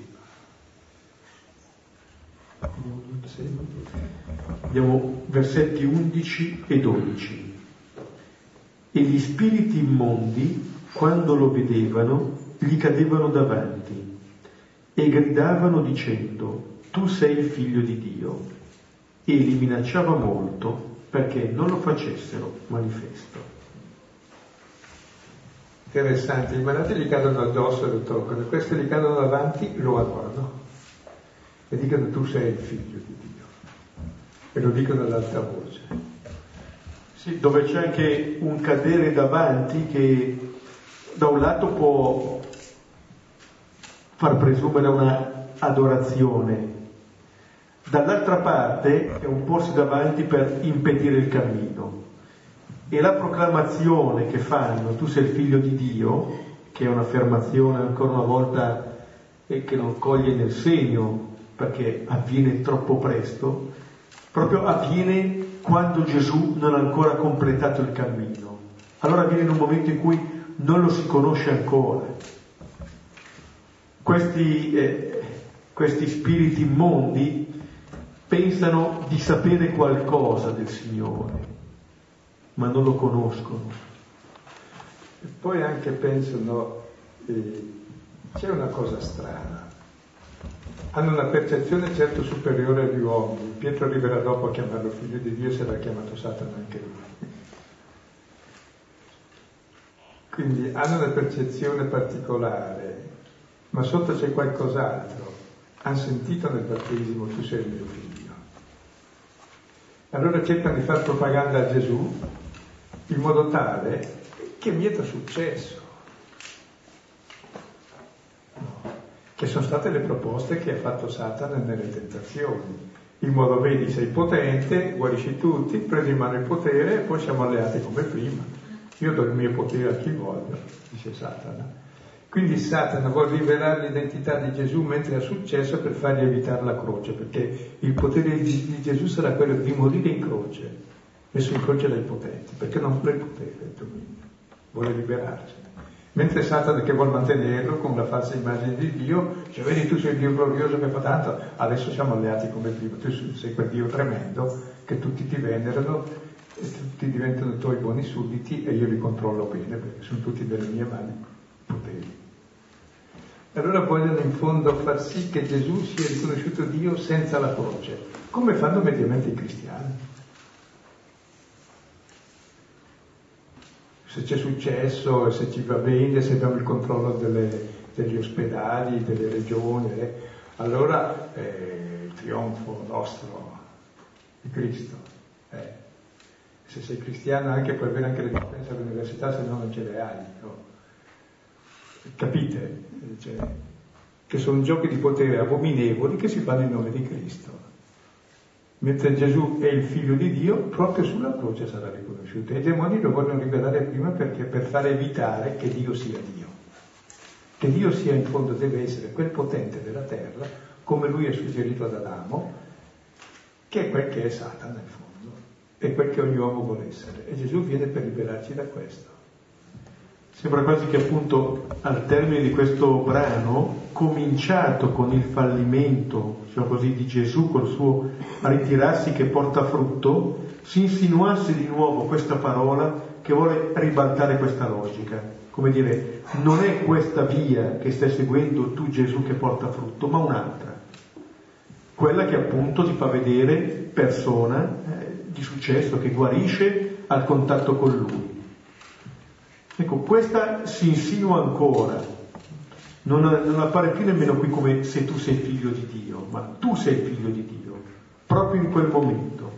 Abbiamo versetti 11 e 12. E gli spiriti immondi, quando lo vedevano, gli cadevano davanti e gridavano dicendo: tu sei il figlio di Dio. E li minacciava molto perché non lo facessero manifesto. Interessante, i malati gli cadono addosso e lo toccano, questi gli cadono davanti, lo adorano e dicono: tu sei il figlio di Dio, e lo dicono ad alta voce. Sì, dove c'è anche un cadere davanti che da un lato può far presumere una adorazione, dall'altra parte è un porsi davanti per impedire il cammino. E la proclamazione che fanno, tu sei il figlio di Dio, che è un'affermazione ancora una volta che non coglie nel segno, perché avviene troppo presto, proprio avviene quando Gesù non ha ancora completato il cammino. Allora avviene in un momento in cui non lo si conosce ancora. Questi spiriti immondi pensano di sapere qualcosa del Signore, ma non lo conoscono. E poi anche pensano, c'è una cosa strana, hanno una percezione certo superiore agli uomini. Pietro arriverà dopo a chiamarlo figlio di Dio, sarà chiamato Satana anche lui. Quindi hanno una percezione particolare, ma sotto c'è qualcos'altro. Hanno sentito nel battesimo tu sei il mio figlio. Allora cercano di fare propaganda a Gesù in modo tale che mieta successo. Che sono state le proposte che ha fatto Satana nelle tentazioni. In modo, vedi, sei potente, guarisci tutti, prendi in mano il potere e poi siamo alleati come prima. Io do il mio potere a chi voglio, dice Satana. Quindi Satana vuole rivelare l'identità di Gesù mentre ha successo per fargli evitare la croce, perché il potere di Gesù sarà quello di morire in croce, messo in croce dai potenti, perché non vuole il potere, il dominio, vuole liberarsi. Mentre Satana, che vuole mantenerlo con la falsa immagine di Dio, dice, vedi, tu sei il Dio glorioso che fa tanto, adesso siamo alleati come prima, tu sei quel Dio tremendo che tutti ti venerano e tutti diventano tuoi buoni sudditi e io li controllo bene perché sono tutti delle mie mani poteri. Allora vogliono in fondo far sì che Gesù sia riconosciuto Dio senza la croce, come fanno mediamente i cristiani. Se c'è successo, se ci va bene, se abbiamo il controllo degli ospedali, delle regioni, allora il trionfo nostro di Cristo. Se sei cristiano anche puoi avere anche le dispense all'università, se no non ce le hai. No? Capite? Cioè, che sono giochi di potere abominevoli che si fanno in nome di Cristo. Mentre Gesù è il figlio di Dio, proprio sulla croce sarà riconosciuto. E i demoni lo vogliono rivelare prima perché per fare evitare che Dio sia Dio. Che Dio sia in fondo deve essere quel potente della terra, come lui è suggerito ad Adamo, che è quel che è Satana in fondo, è quel che ogni uomo vuole essere. E Gesù viene per liberarci da questo. Sembra quasi che appunto al termine di questo brano, cominciato con il fallimento, diciamo così, di Gesù col suo ritirarsi che porta frutto, si insinuasse di nuovo questa parola che vuole ribaltare questa logica. Come dire, non è questa via che stai seguendo tu Gesù che porta frutto, ma un'altra. Quella che appunto ti fa vedere persona di successo, che guarisce al contatto con lui. Ecco, questa si insinua ancora, non appare più nemmeno qui come se tu sei figlio di Dio, ma tu sei figlio di Dio, proprio in quel momento.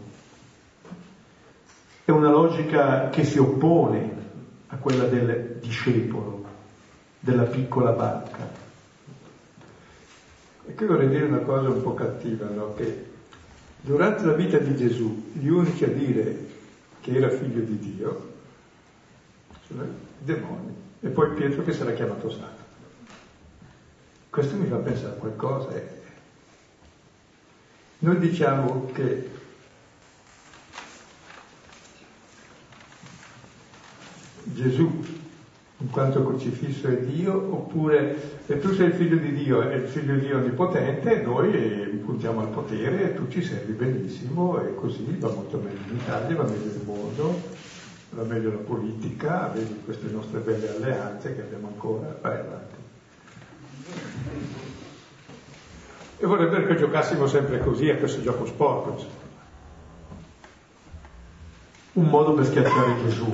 È una logica che si oppone a quella del discepolo, della piccola barca. E qui vorrei dire una cosa un po' cattiva, no? Che durante la vita di Gesù gli unici a dire che era figlio di Dio sono i demoni e poi Pietro che sarà chiamato Satana. Questo mi fa pensare a qualcosa. Noi diciamo che Gesù in quanto crocifisso è Dio, oppure se tu sei il figlio di Dio e il figlio di Dio onnipotente, noi puntiamo al potere e tu ci servi benissimo e così va molto meglio in Italia, va meglio il mondo, va meglio la politica, vedi queste nostre belle alleanze che abbiamo ancora, vai avanti. E vorrebbe che giocassimo sempre così a questo gioco sporco, insomma. Un modo per schiacciare Gesù,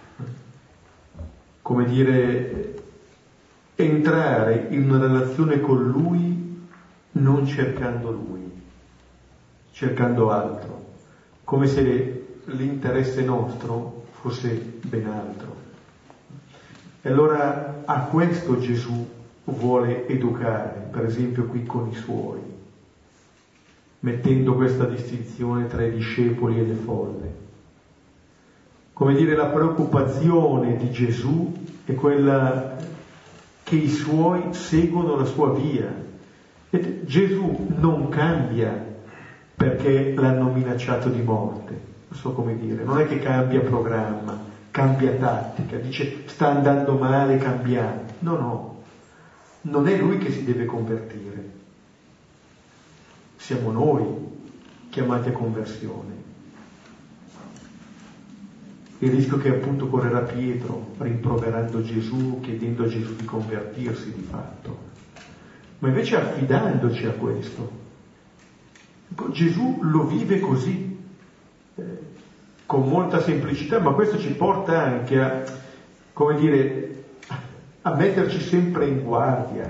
come dire, entrare in una relazione con lui non cercando lui, cercando altro, come se l'interesse nostro fosse ben altro. E allora a questo Gesù vuole educare, per esempio qui con i suoi, mettendo questa distinzione tra i discepoli e le folle. Come dire, la preoccupazione di Gesù è quella che i suoi seguono la sua via. E Gesù non cambia perché l'hanno minacciato di morte, non so come dire, non è che cambia programma, cambia tattica, dice sta andando male, cambiamo. No, non è lui che si deve convertire, siamo noi chiamati a conversione. Il rischio che appunto correrà Pietro rimproverando Gesù, chiedendo a Gesù di convertirsi di fatto, ma invece affidandoci a questo. Gesù lo vive così, con molta semplicità, ma questo ci porta anche a, come dire, a metterci sempre in guardia,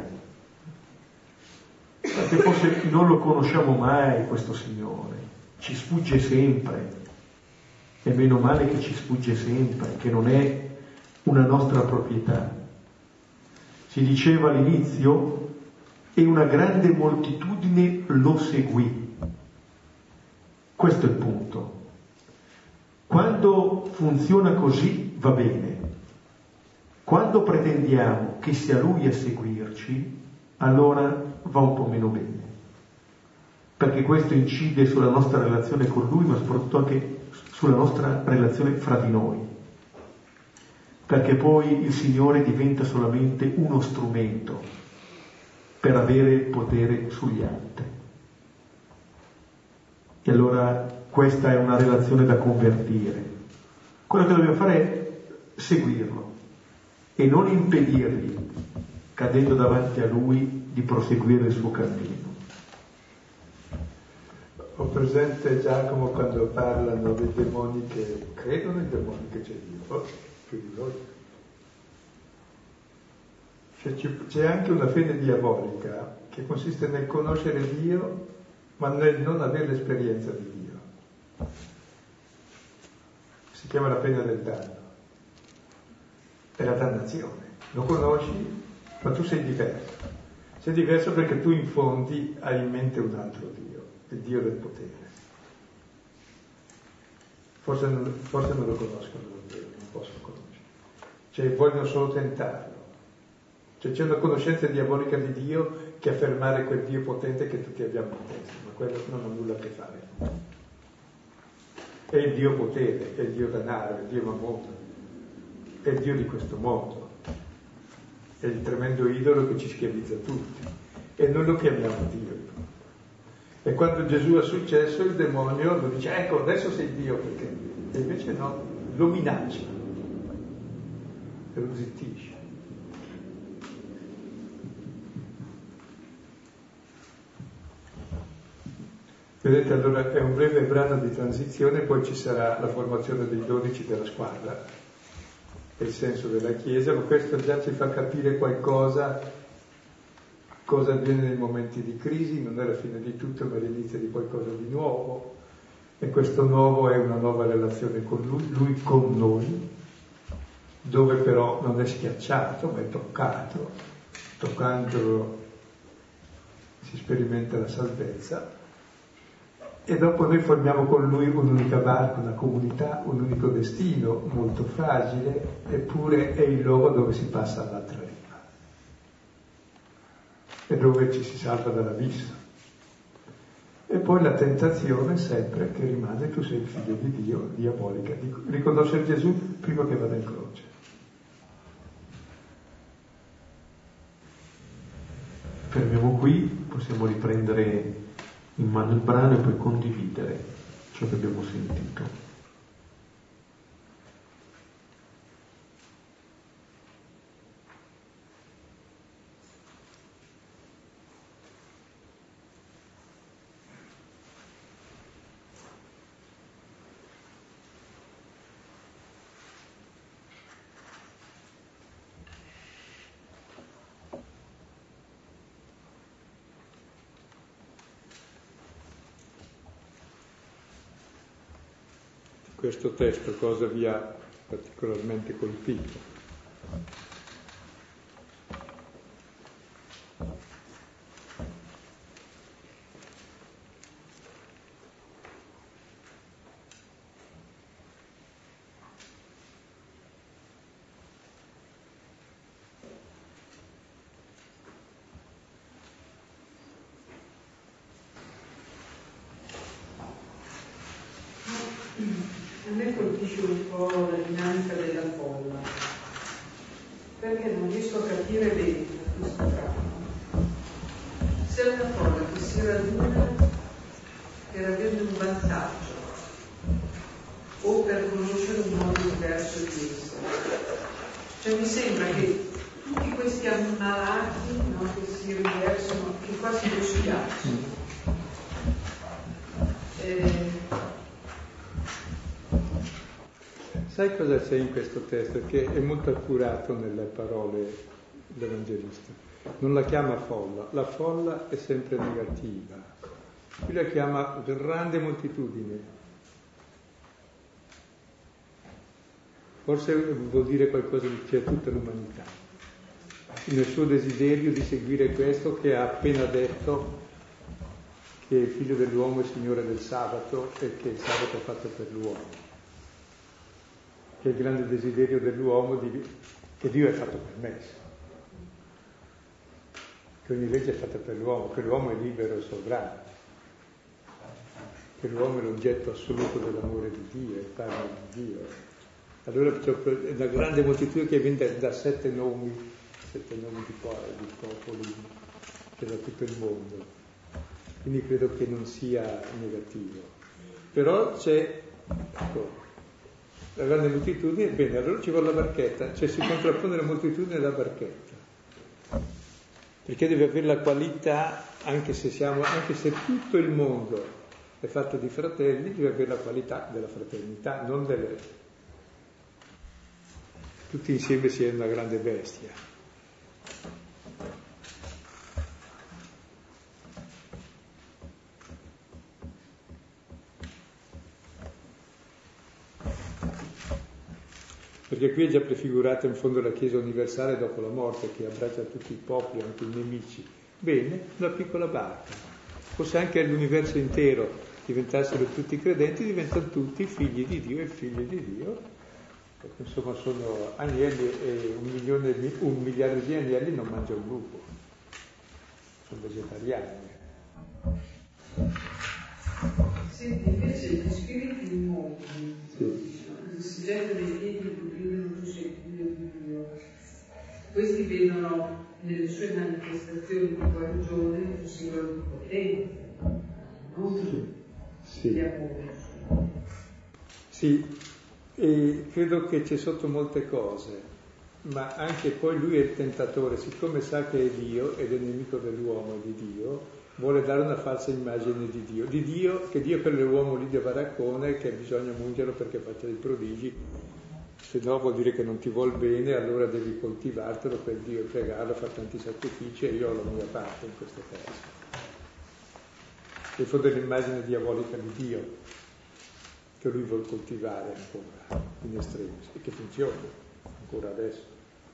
perché forse non lo conosciamo mai questo Signore, ci sfugge sempre, e meno male che ci sfugge sempre, che non è una nostra proprietà. Si diceva all'inizio, e una grande moltitudine lo seguì. Questo è il punto. Quando funziona così va bene. Quando pretendiamo che sia Lui a seguirci, allora va un po' meno bene. Perché questo incide sulla nostra relazione con Lui, ma soprattutto anche sulla nostra relazione fra di noi. Perché poi il Signore diventa solamente uno strumento per avere il potere sugli altri. E allora questa è una relazione da convertire. Quello che dobbiamo fare è seguirlo e non impedirgli, cadendo davanti a lui, di proseguire il suo cammino. Ho presente Giacomo quando parlano dei demoni che credono ai demoni che c'è Dio, più di loro. C'è anche una fede diabolica che consiste nel conoscere Dio ma nel non avere l'esperienza di Dio. Si chiama la pena del danno. È la dannazione. Lo conosci, ma tu sei diverso. Sei diverso perché tu in fondi hai in mente un altro Dio, il Dio del potere. Forse non lo conoscono davvero, non possono conoscere. Cioè vogliono solo tentarlo. Cioè c'è una conoscenza diabolica di Dio che affermare quel Dio potente che tutti abbiamo in testa, ma quello non ha nulla a che fare. È il Dio potere, è il Dio denaro, è il Dio mammone, è il Dio di questo mondo, è il tremendo idolo che ci schiavizza tutti e noi lo chiamiamo Dio. E quando Gesù ha successo il demonio lo dice ecco adesso sei Dio perché, e invece no, lo minaccia e lo zittisce. Vedete, allora è un breve brano di transizione, poi ci sarà la formazione dei 12 della squadra, è il senso della Chiesa, ma questo già ci fa capire qualcosa, cosa avviene nei momenti di crisi, non è la fine di tutto, ma l'inizio di qualcosa di nuovo, e questo nuovo è una nuova relazione con lui con noi, dove però non è schiacciato, ma è toccato, toccandolo si sperimenta la salvezza. E dopo noi formiamo con lui un'unica barca, una comunità, un unico destino molto fragile, eppure è il luogo dove si passa all'altra riva e dove ci si salva dall'abisso. E poi la tentazione sempre che rimane tu sei il figlio di Dio, diabolica, di riconoscere Gesù prima che vada in croce. Fermiamo qui, possiamo riprendere in mano il brano e poi condividere ciò che abbiamo sentito. Questo testo cosa vi ha particolarmente colpito? me colpisce un po' la dinamica della folla, perché non riesco a capire bene questo brano. Se è una folla che si raduna per averne un vantaggio o per conoscere un modo diverso di essere, cioè mi sembra che tutti questi ammalati, no, che si riversano, che quasi lo schiacciano. Sai cosa c'è in questo testo? Che è molto accurato nelle parole dell'Evangelista. Non la chiama folla, la folla è sempre negativa. Qui la chiama grande moltitudine. Forse vuol dire qualcosa di c'è tutta l'umanità. Nel suo desiderio di seguire questo che ha appena detto che il figlio dell'uomo è Signore del sabato e che il sabato è fatto per l'uomo. Che è il grande desiderio dell'uomo che Dio è fatto per me. Che ogni legge è fatta per l'uomo, che l'uomo è libero e sovrano, che l'uomo è l'oggetto assoluto dell'amore di Dio, il padre di Dio. Allora c'è una grande moltitudine che viene da 7 nomi di popoli, che da tutto il mondo. Quindi credo che non sia negativo. Però c'è la grande moltitudine, bene, allora ci vuole la barchetta, cioè si contrappone la moltitudine alla barchetta. Perché deve avere la qualità, anche se tutto il mondo è fatto di fratelli, deve avere la qualità della fraternità, non delle... Tutti insieme si è una grande bestia. Perché qui è già prefigurata in fondo la Chiesa universale dopo la morte, che abbraccia tutti i popoli, anche i nemici. Bene, una piccola barca. Forse anche l'universo intero diventassero tutti credenti, diventano tutti figli di Dio e figli di Dio. Perché insomma sono agnelli e 1 miliardo di agnelli non mangia un lupo. Sono vegetariani. Senti, invece gli spiriti immondi, si gettono nei piedi e gridano tu sei figlio di Dio. Questi vedono nelle sue manifestazioni di guarigione un simbolo di potenza, non di amore. Sì, e credo che c'è sotto molte cose, ma anche poi lui è il tentatore, siccome sa che è Dio ed è nemico dell'uomo e di Dio, vuole dare una falsa immagine di Dio, che Dio per l'uomo lì di baraccone, che bisogna mungerlo perché faccia dei prodigi, se no vuol dire che non ti vuol bene, allora devi coltivartelo per Dio, pregarlo, fare tanti sacrifici e io ho la mia parte in questo caso. E fu dell'immagine diabolica di Dio che lui vuol coltivare ancora in estremis e che funziona ancora adesso.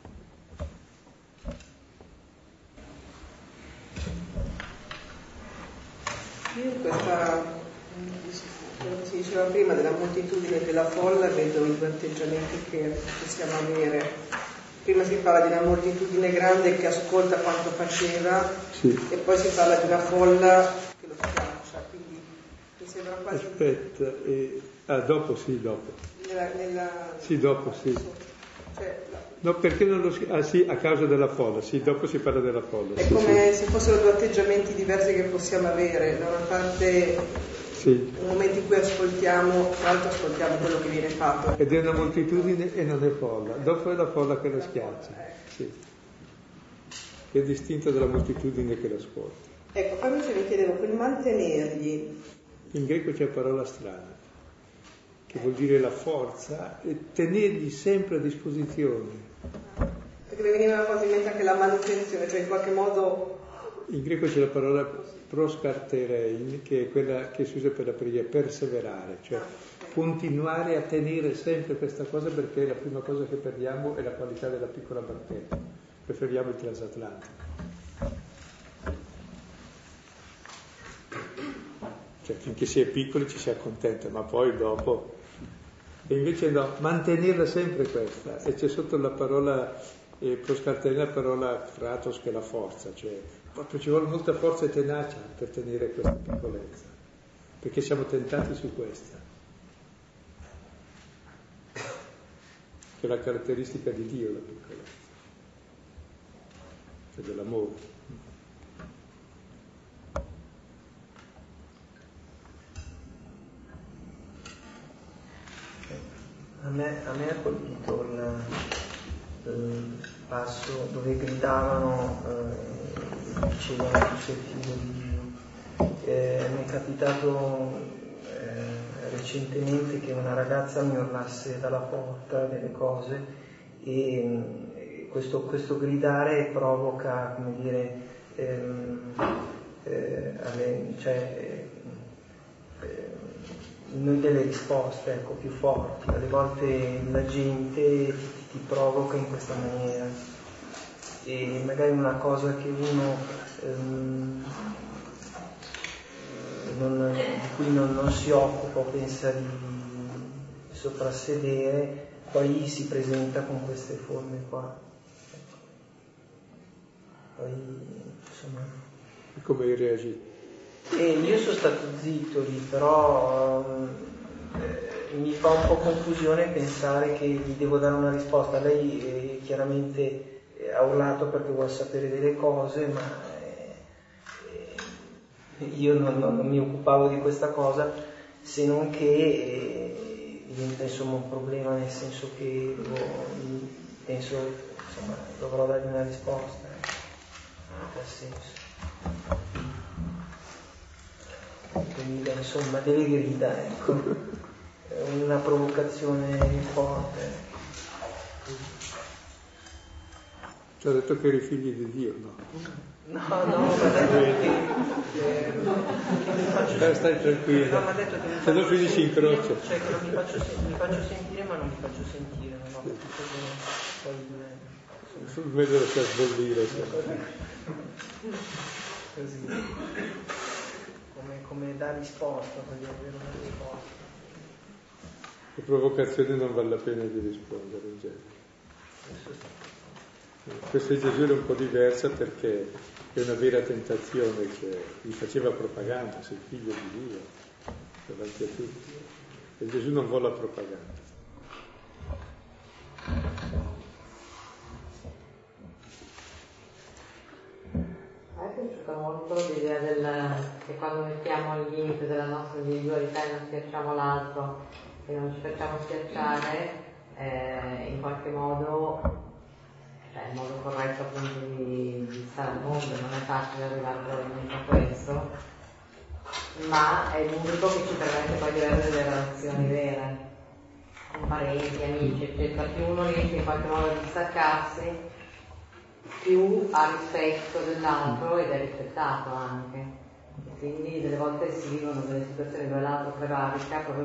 Io questa, come si diceva prima, della moltitudine e della folla, vedo i due atteggiamenti che possiamo avere. Prima si parla di una moltitudine grande che ascolta quanto faceva, sì, e poi si parla di una folla che lo schiaccia, quindi mi sembra quasi... Aspetta, dopo. Sì, dopo, sì. Cioè, no, perché non lo sì, a causa della folla, sì, dopo si parla della folla. È come se fossero due atteggiamenti diversi che possiamo avere. Da una parte, nel momento in cui ascoltiamo, tra l'altro ascoltiamo quello che viene fatto. Ed è una moltitudine e non è folla. Dopo è la folla che lo schiaccia, sì. Che è distinta dalla moltitudine che l'ascolta. Ecco, poi invece mi chiedevo, quel mantenergli... In greco c'è una parola strana, che vuol dire la forza, e tenerli sempre a disposizione. Perché mi veniva quasi in mente anche la manutenzione, cioè in qualche modo... In greco c'è la parola proskarterein, che è quella che si usa per la preghiera, perseverare, cioè continuare a tenere sempre questa cosa, perché la prima cosa che perdiamo è la qualità della piccola barchetta. Preferiamo il transatlantico. Cioè finché si è piccoli ci si accontenta, ma poi dopo... E invece no, mantenerla sempre questa, e c'è sotto la parola proscarterina la parola kratos, che è la forza, cioè proprio ci vuole molta forza e tenacia per tenere questa piccolezza, perché siamo tentati su questa. che è la caratteristica di Dio, la piccolezza, cioè dell'amore. A me ha colpito il passo dove gridavano, dicevano tu sei figlio di Dio. Mi è capitato recentemente che una ragazza mi urlasse dalla porta delle cose e questo gridare provoca, come dire, noi delle risposte, ecco, più forti. Alle volte la gente ti provoca in questa maniera e magari una cosa che uno di cui non si occupa o pensa di soprassedere, poi si presenta con queste forme qua. Poi insomma. Come hai reagito? Io sono stato zitto lì, però mi fa un po' confusione pensare che gli devo dare una risposta. Lei chiaramente ha urlato perché vuole sapere delle cose, ma io non mi occupavo di questa cosa, se non che diventa insomma un problema, nel senso che penso insomma dovrò dargli una risposta in tal senso. Insomma delle grida, ecco, una provocazione forte. Ci ho detto che eri figli di Dio, no? No, ma stai tranquillo. No, ma ha detto che se no finisci in croce. Cioè che non mi faccio sentire, ma non mi faccio sentire, non ho capito Sul meglio lo sta sbollire. Così. Come dà risposta, voglio avere una risposta. Le provocazioni non vale la pena di rispondere in genere. Questa di Gesù era un po' diversa perché è una vera tentazione che gli faceva propaganda, sei figlio di Dio, davanti a tutti. E Gesù non vuole la propaganda. A me è piaciuta molto l'idea che quando mettiamo il limite della nostra individualità e non schiacciamo l'altro e non ci facciamo schiacciare, in qualche modo, cioè il modo corretto appunto di stare al mondo, non è facile arrivare probabilmente a questo, ma è l'unico che ci permette poi di avere delle relazioni vere, con parenti, amici, eccetera. Più uno riesce in qualche modo a distaccarsi, più ha rispetto dell'altro ed è rispettato anche. E quindi delle volte si vivono delle situazioni dove l'altro prevarica proprio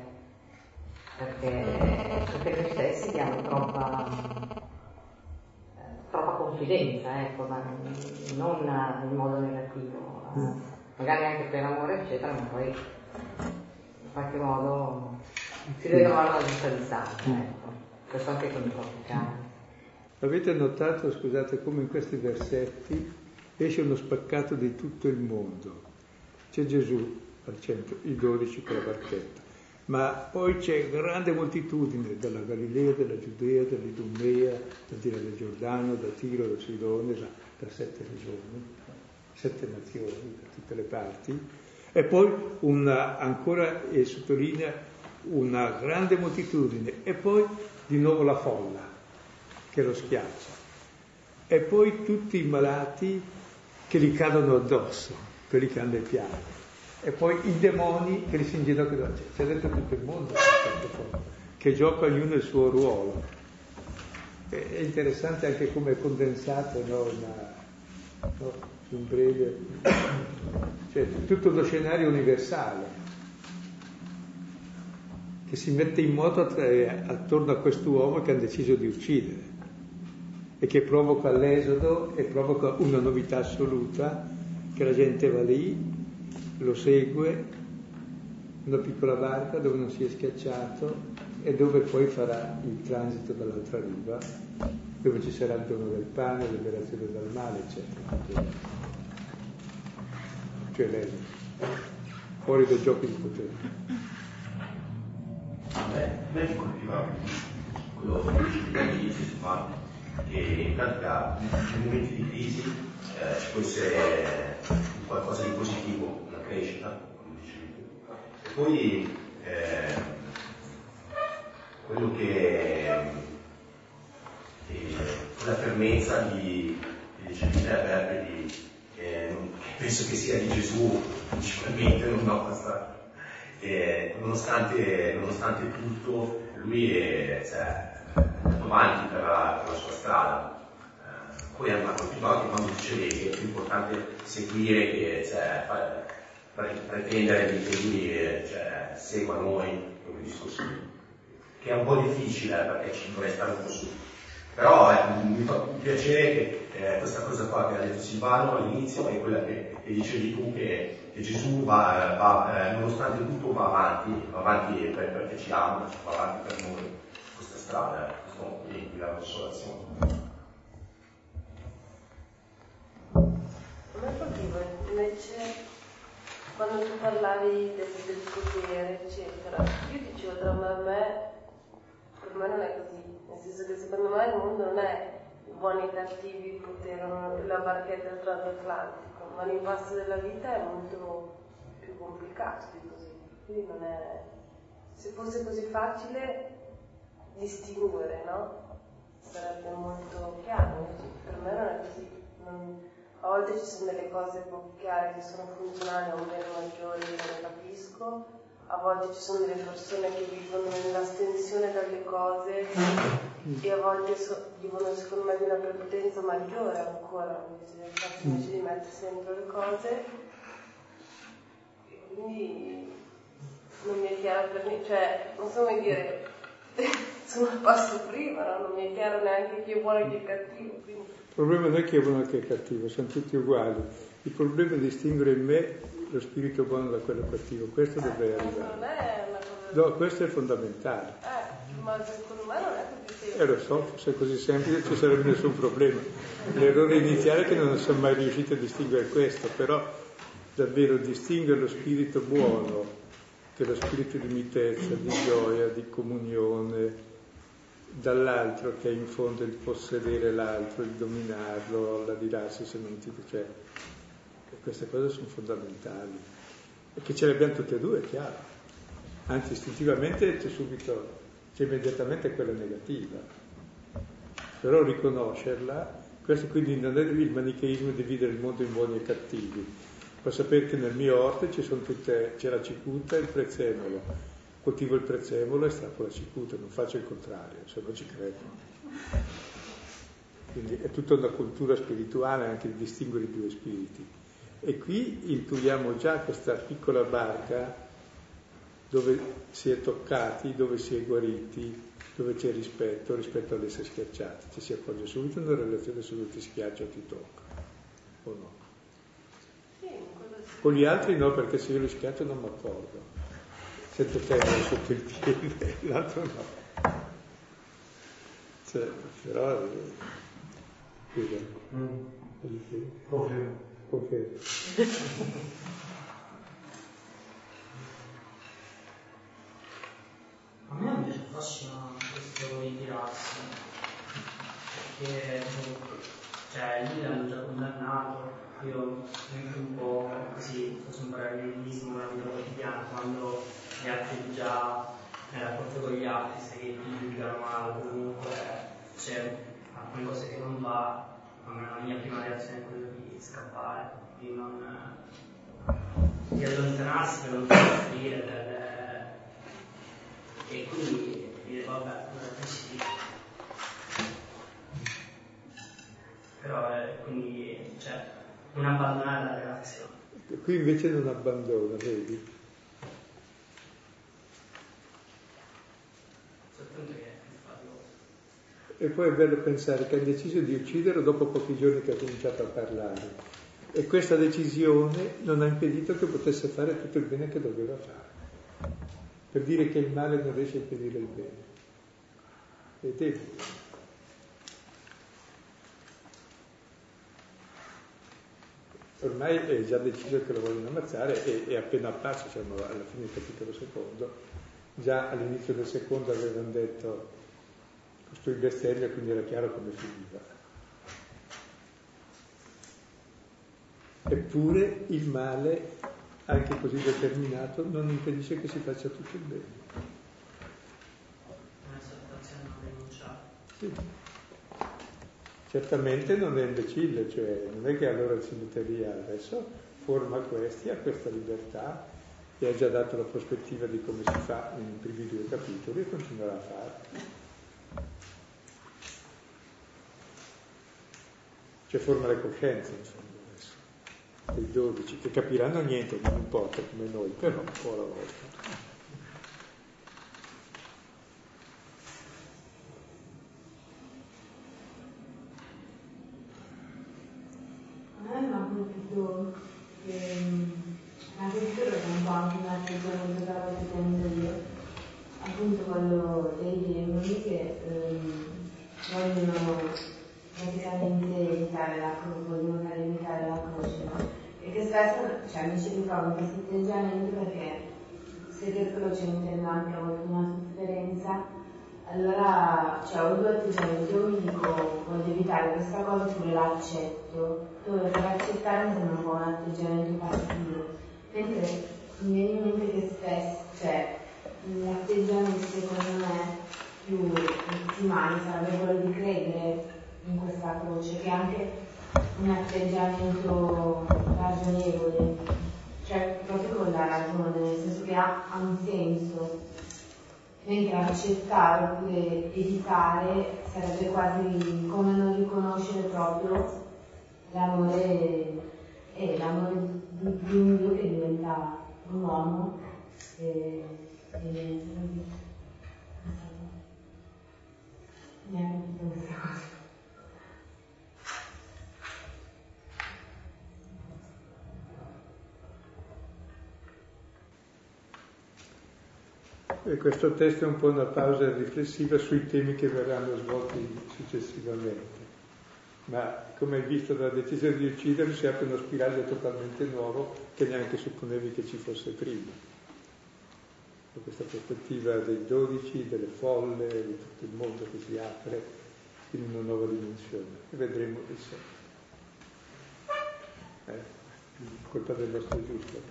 perché noi stessi diamo troppa confidenza, ecco, ma non in modo negativo, magari anche per amore eccetera, ma poi in qualche modo si deve trovare una giusta distanza, ecco, questo anche con i propri cani. Avete notato, scusate, come in questi versetti esce uno spaccato di tutto il mondo. C'è Gesù al centro, i 12 con la barchetta, ma poi c'è grande moltitudine dalla Galilea, dalla Giudea, dall'Idumea, dal di là del Giordano, da Tiro, da Sidone, da 7 regioni, 7 nazioni, da tutte le parti, e poi ancora sottolinea una grande moltitudine, e poi di nuovo la folla che lo schiaccia, e poi tutti i malati che gli cadono addosso, quelli che hanno le piaghe, e poi i demoni che li si inginocchiano. C'è dentro tutto il mondo che gioca ognuno il suo ruolo. È interessante anche come è condensato, in breve, cioè tutto lo scenario universale che si mette in moto attorno a quest'uomo che hanno deciso di uccidere e che provoca l'esodo e provoca una novità assoluta, che la gente va lì, lo segue, una piccola barca dove non si è schiacciato e dove poi farà il transito dall'altra riva, dove ci sarà il dono del pane, la liberazione dal male, eccetera. Cioè l'esodo, fuori dai giochi di potere. A me colpiva quello che dice all'inizio, ma che in pratica nei momenti di crisi ci può essere qualcosa di positivo, una crescita, come dicevi tu. E poi quello che la fermezza di dicevi te, che penso che sia di Gesù principalmente, non ho questa. Nonostante tutto, lui è andato avanti per la sua strada. Poi ha continuato anche quando dicevi che è più importante seguire che pretendere che lui segua noi, come discorso, che è un po' difficile perché ci dovrei stare un po' su. Però mi fa piacere che questa cosa qua che ha detto Silvano all'inizio è quella che dicevi tu, che Gesù va nonostante tutto va avanti perché ci ama, va avanti per noi questa strada, quindi la consolazione. A me colpiva invece quando tu parlavi del potere, eccetera, io dicevo tra me, per me non è così, nel senso che secondo me il mondo non è buoni e cattivi, il potere, la barchetta transatlantico, ma l'impasto della vita è molto più complicato di così. Quindi non è. Se fosse così facile distinguere, no? Sarebbe molto chiaro, per me non è così. A volte ci sono delle cose poco chiare che sono funzionali a un bene maggiore che non capisco, a volte ci sono delle persone che vivono nell'astensione dalle cose e a volte vivono secondo me di una prepotenza maggiore ancora, invece di mettersi dentro le cose, e quindi non mi è chiaro per me, cioè non so come dire, sono al passo prima, no? Non mi è chiaro neanche chi è buono e chi è cattivo. Quindi. Il problema non è chi è buono e chi è cattivo, sono tutti uguali. Il problema è distinguere in me lo spirito buono da quello cattivo, questo dovrei arrivare. Non è una cosa. No, questo è fondamentale. Ma secondo me non è così semplice. Lo so, se è così semplice ci sarebbe nessun problema. L'errore iniziale è che non siamo mai riusciti a distinguere questo, però davvero distinguere lo spirito buono, che è lo spirito di mitezza, di gioia, di comunione, dall'altro che è in fondo il possedere l'altro, il dominarlo, l'adirarsi se non ti... Cioè, queste cose sono fondamentali. E che ce le abbiamo tutte e due, è chiaro. Anzi, istintivamente c'è immediatamente quella negativa. Però riconoscerla, questo quindi non è il manicheismo di dividere il mondo in buoni e cattivi. Ma sapere che nel mio orto c'è la cicuta e il prezzemolo. Coltivo il prezzemolo e strappo la cicuta, non faccio il contrario, se no ci credo. Quindi è tutta una cultura spirituale anche di distinguere i due spiriti. E qui intuiamo già questa piccola barca dove si è toccati, dove si è guariti, dove c'è rispetto all'essere schiacciati. Ci si appoggia subito in una relazione su dove ti schiaccia o ti tocca, o no? Con gli altri no, perché se io li schiaccio non mi accorgo. Sento terra sotto il piede, l'altro no. Cioè, però... Confermo. A me invece affascina questo ritirarsi, perché lui l'hanno già condannato, io anche un po' così, faccio un parallelismo nella vita quotidiana, quando gli altri già nel rapporto con gli altri, sai che ti giudicano male, comunque c'è alcune cose che non va, la mia prima reazione è quella di scappare, di allontanarsi per non far soffrire, e quindi dire vabbè, sì. Però quindi non abbandonare la relazione. Qui invece non abbandona, vedi? Soltanto che e poi è bello pensare che ha deciso di ucciderlo dopo pochi giorni che ha cominciato a parlare, e questa decisione non ha impedito che potesse fare tutto il bene che doveva fare, per dire che il male non riesce a impedire il bene. Vedete? Ormai è già deciso che lo vogliono ammazzare e appena apparso, siamo alla fine del capitolo secondo, già all'inizio del secondo avevano detto costui bestemmia, quindi era chiaro come finiva. Eppure il male, anche così determinato, non impedisce che si faccia tutto il bene. Sì. Certamente non è imbecille, cioè non è che allora il Simiteria adesso forma questi, ha questa libertà e ha già dato la prospettiva di come si fa nei primi 2 capitoli e continuerà a farlo. Cioè forma le coscienze, insomma, adesso, dei 12, che capiranno niente, non importa come noi, però un po' alla volta. Anche questo è un po' anche un atteggiamento che avevo sentito io, appunto quello dei demoni che vogliono praticamente evitare la croce, vogliono fare evitare la croce, no? E che spesso mi ci ritrovo in questo atteggiamento perché se per croce intendo anche a volte una sofferenza, allora ho 2 atteggiamenti. Io mi dico voglio evitare questa cosa oppure l'accetto, dove per accettare mi sembra un po' un atteggiamento passivo, mentre mi viene in mente che spesso l'atteggiamento secondo me più ottimale sarebbe quello di credere in questa croce, che è anche un atteggiamento ragionevole, cioè proprio con la ragione, nel senso che ha un senso. Mentre accettare oppure evitare sarebbe quasi come non riconoscere proprio l'amore di un Dio che diventa un uomo e neanche questa cosa. E questo testo è un po' una pausa riflessiva sui temi che verranno svolti successivamente. Ma come hai visto dalla decisione di uccidere si apre uno spiraglio totalmente nuovo che neanche supponevi che ci fosse prima. Da questa prospettiva dei 12, delle folle, di tutto il mondo che si apre in una nuova dimensione. E vedremo il sé. Colpa del nostro giusto.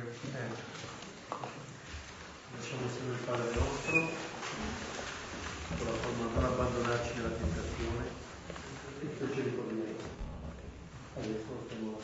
Lasciamo sempre il Padre nostro, con la forma non abbandonarci nella tentazione, e poi ci ricordiamo. Adesso stiamo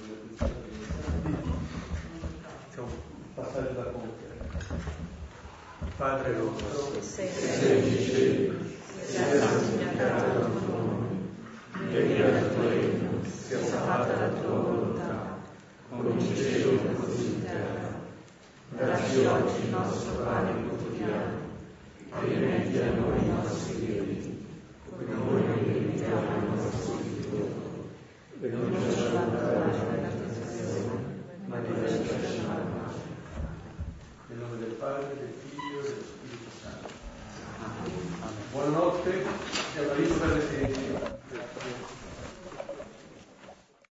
c'è un passaggio da compiere. Padre nostro, che sei nei cieli, sia santificato il tuo nome, venga il tuo regno, sia fatta la tua volontà, come in cielo così in terra. Dacci oggi il nostro pane quotidiano, e rimetti a noi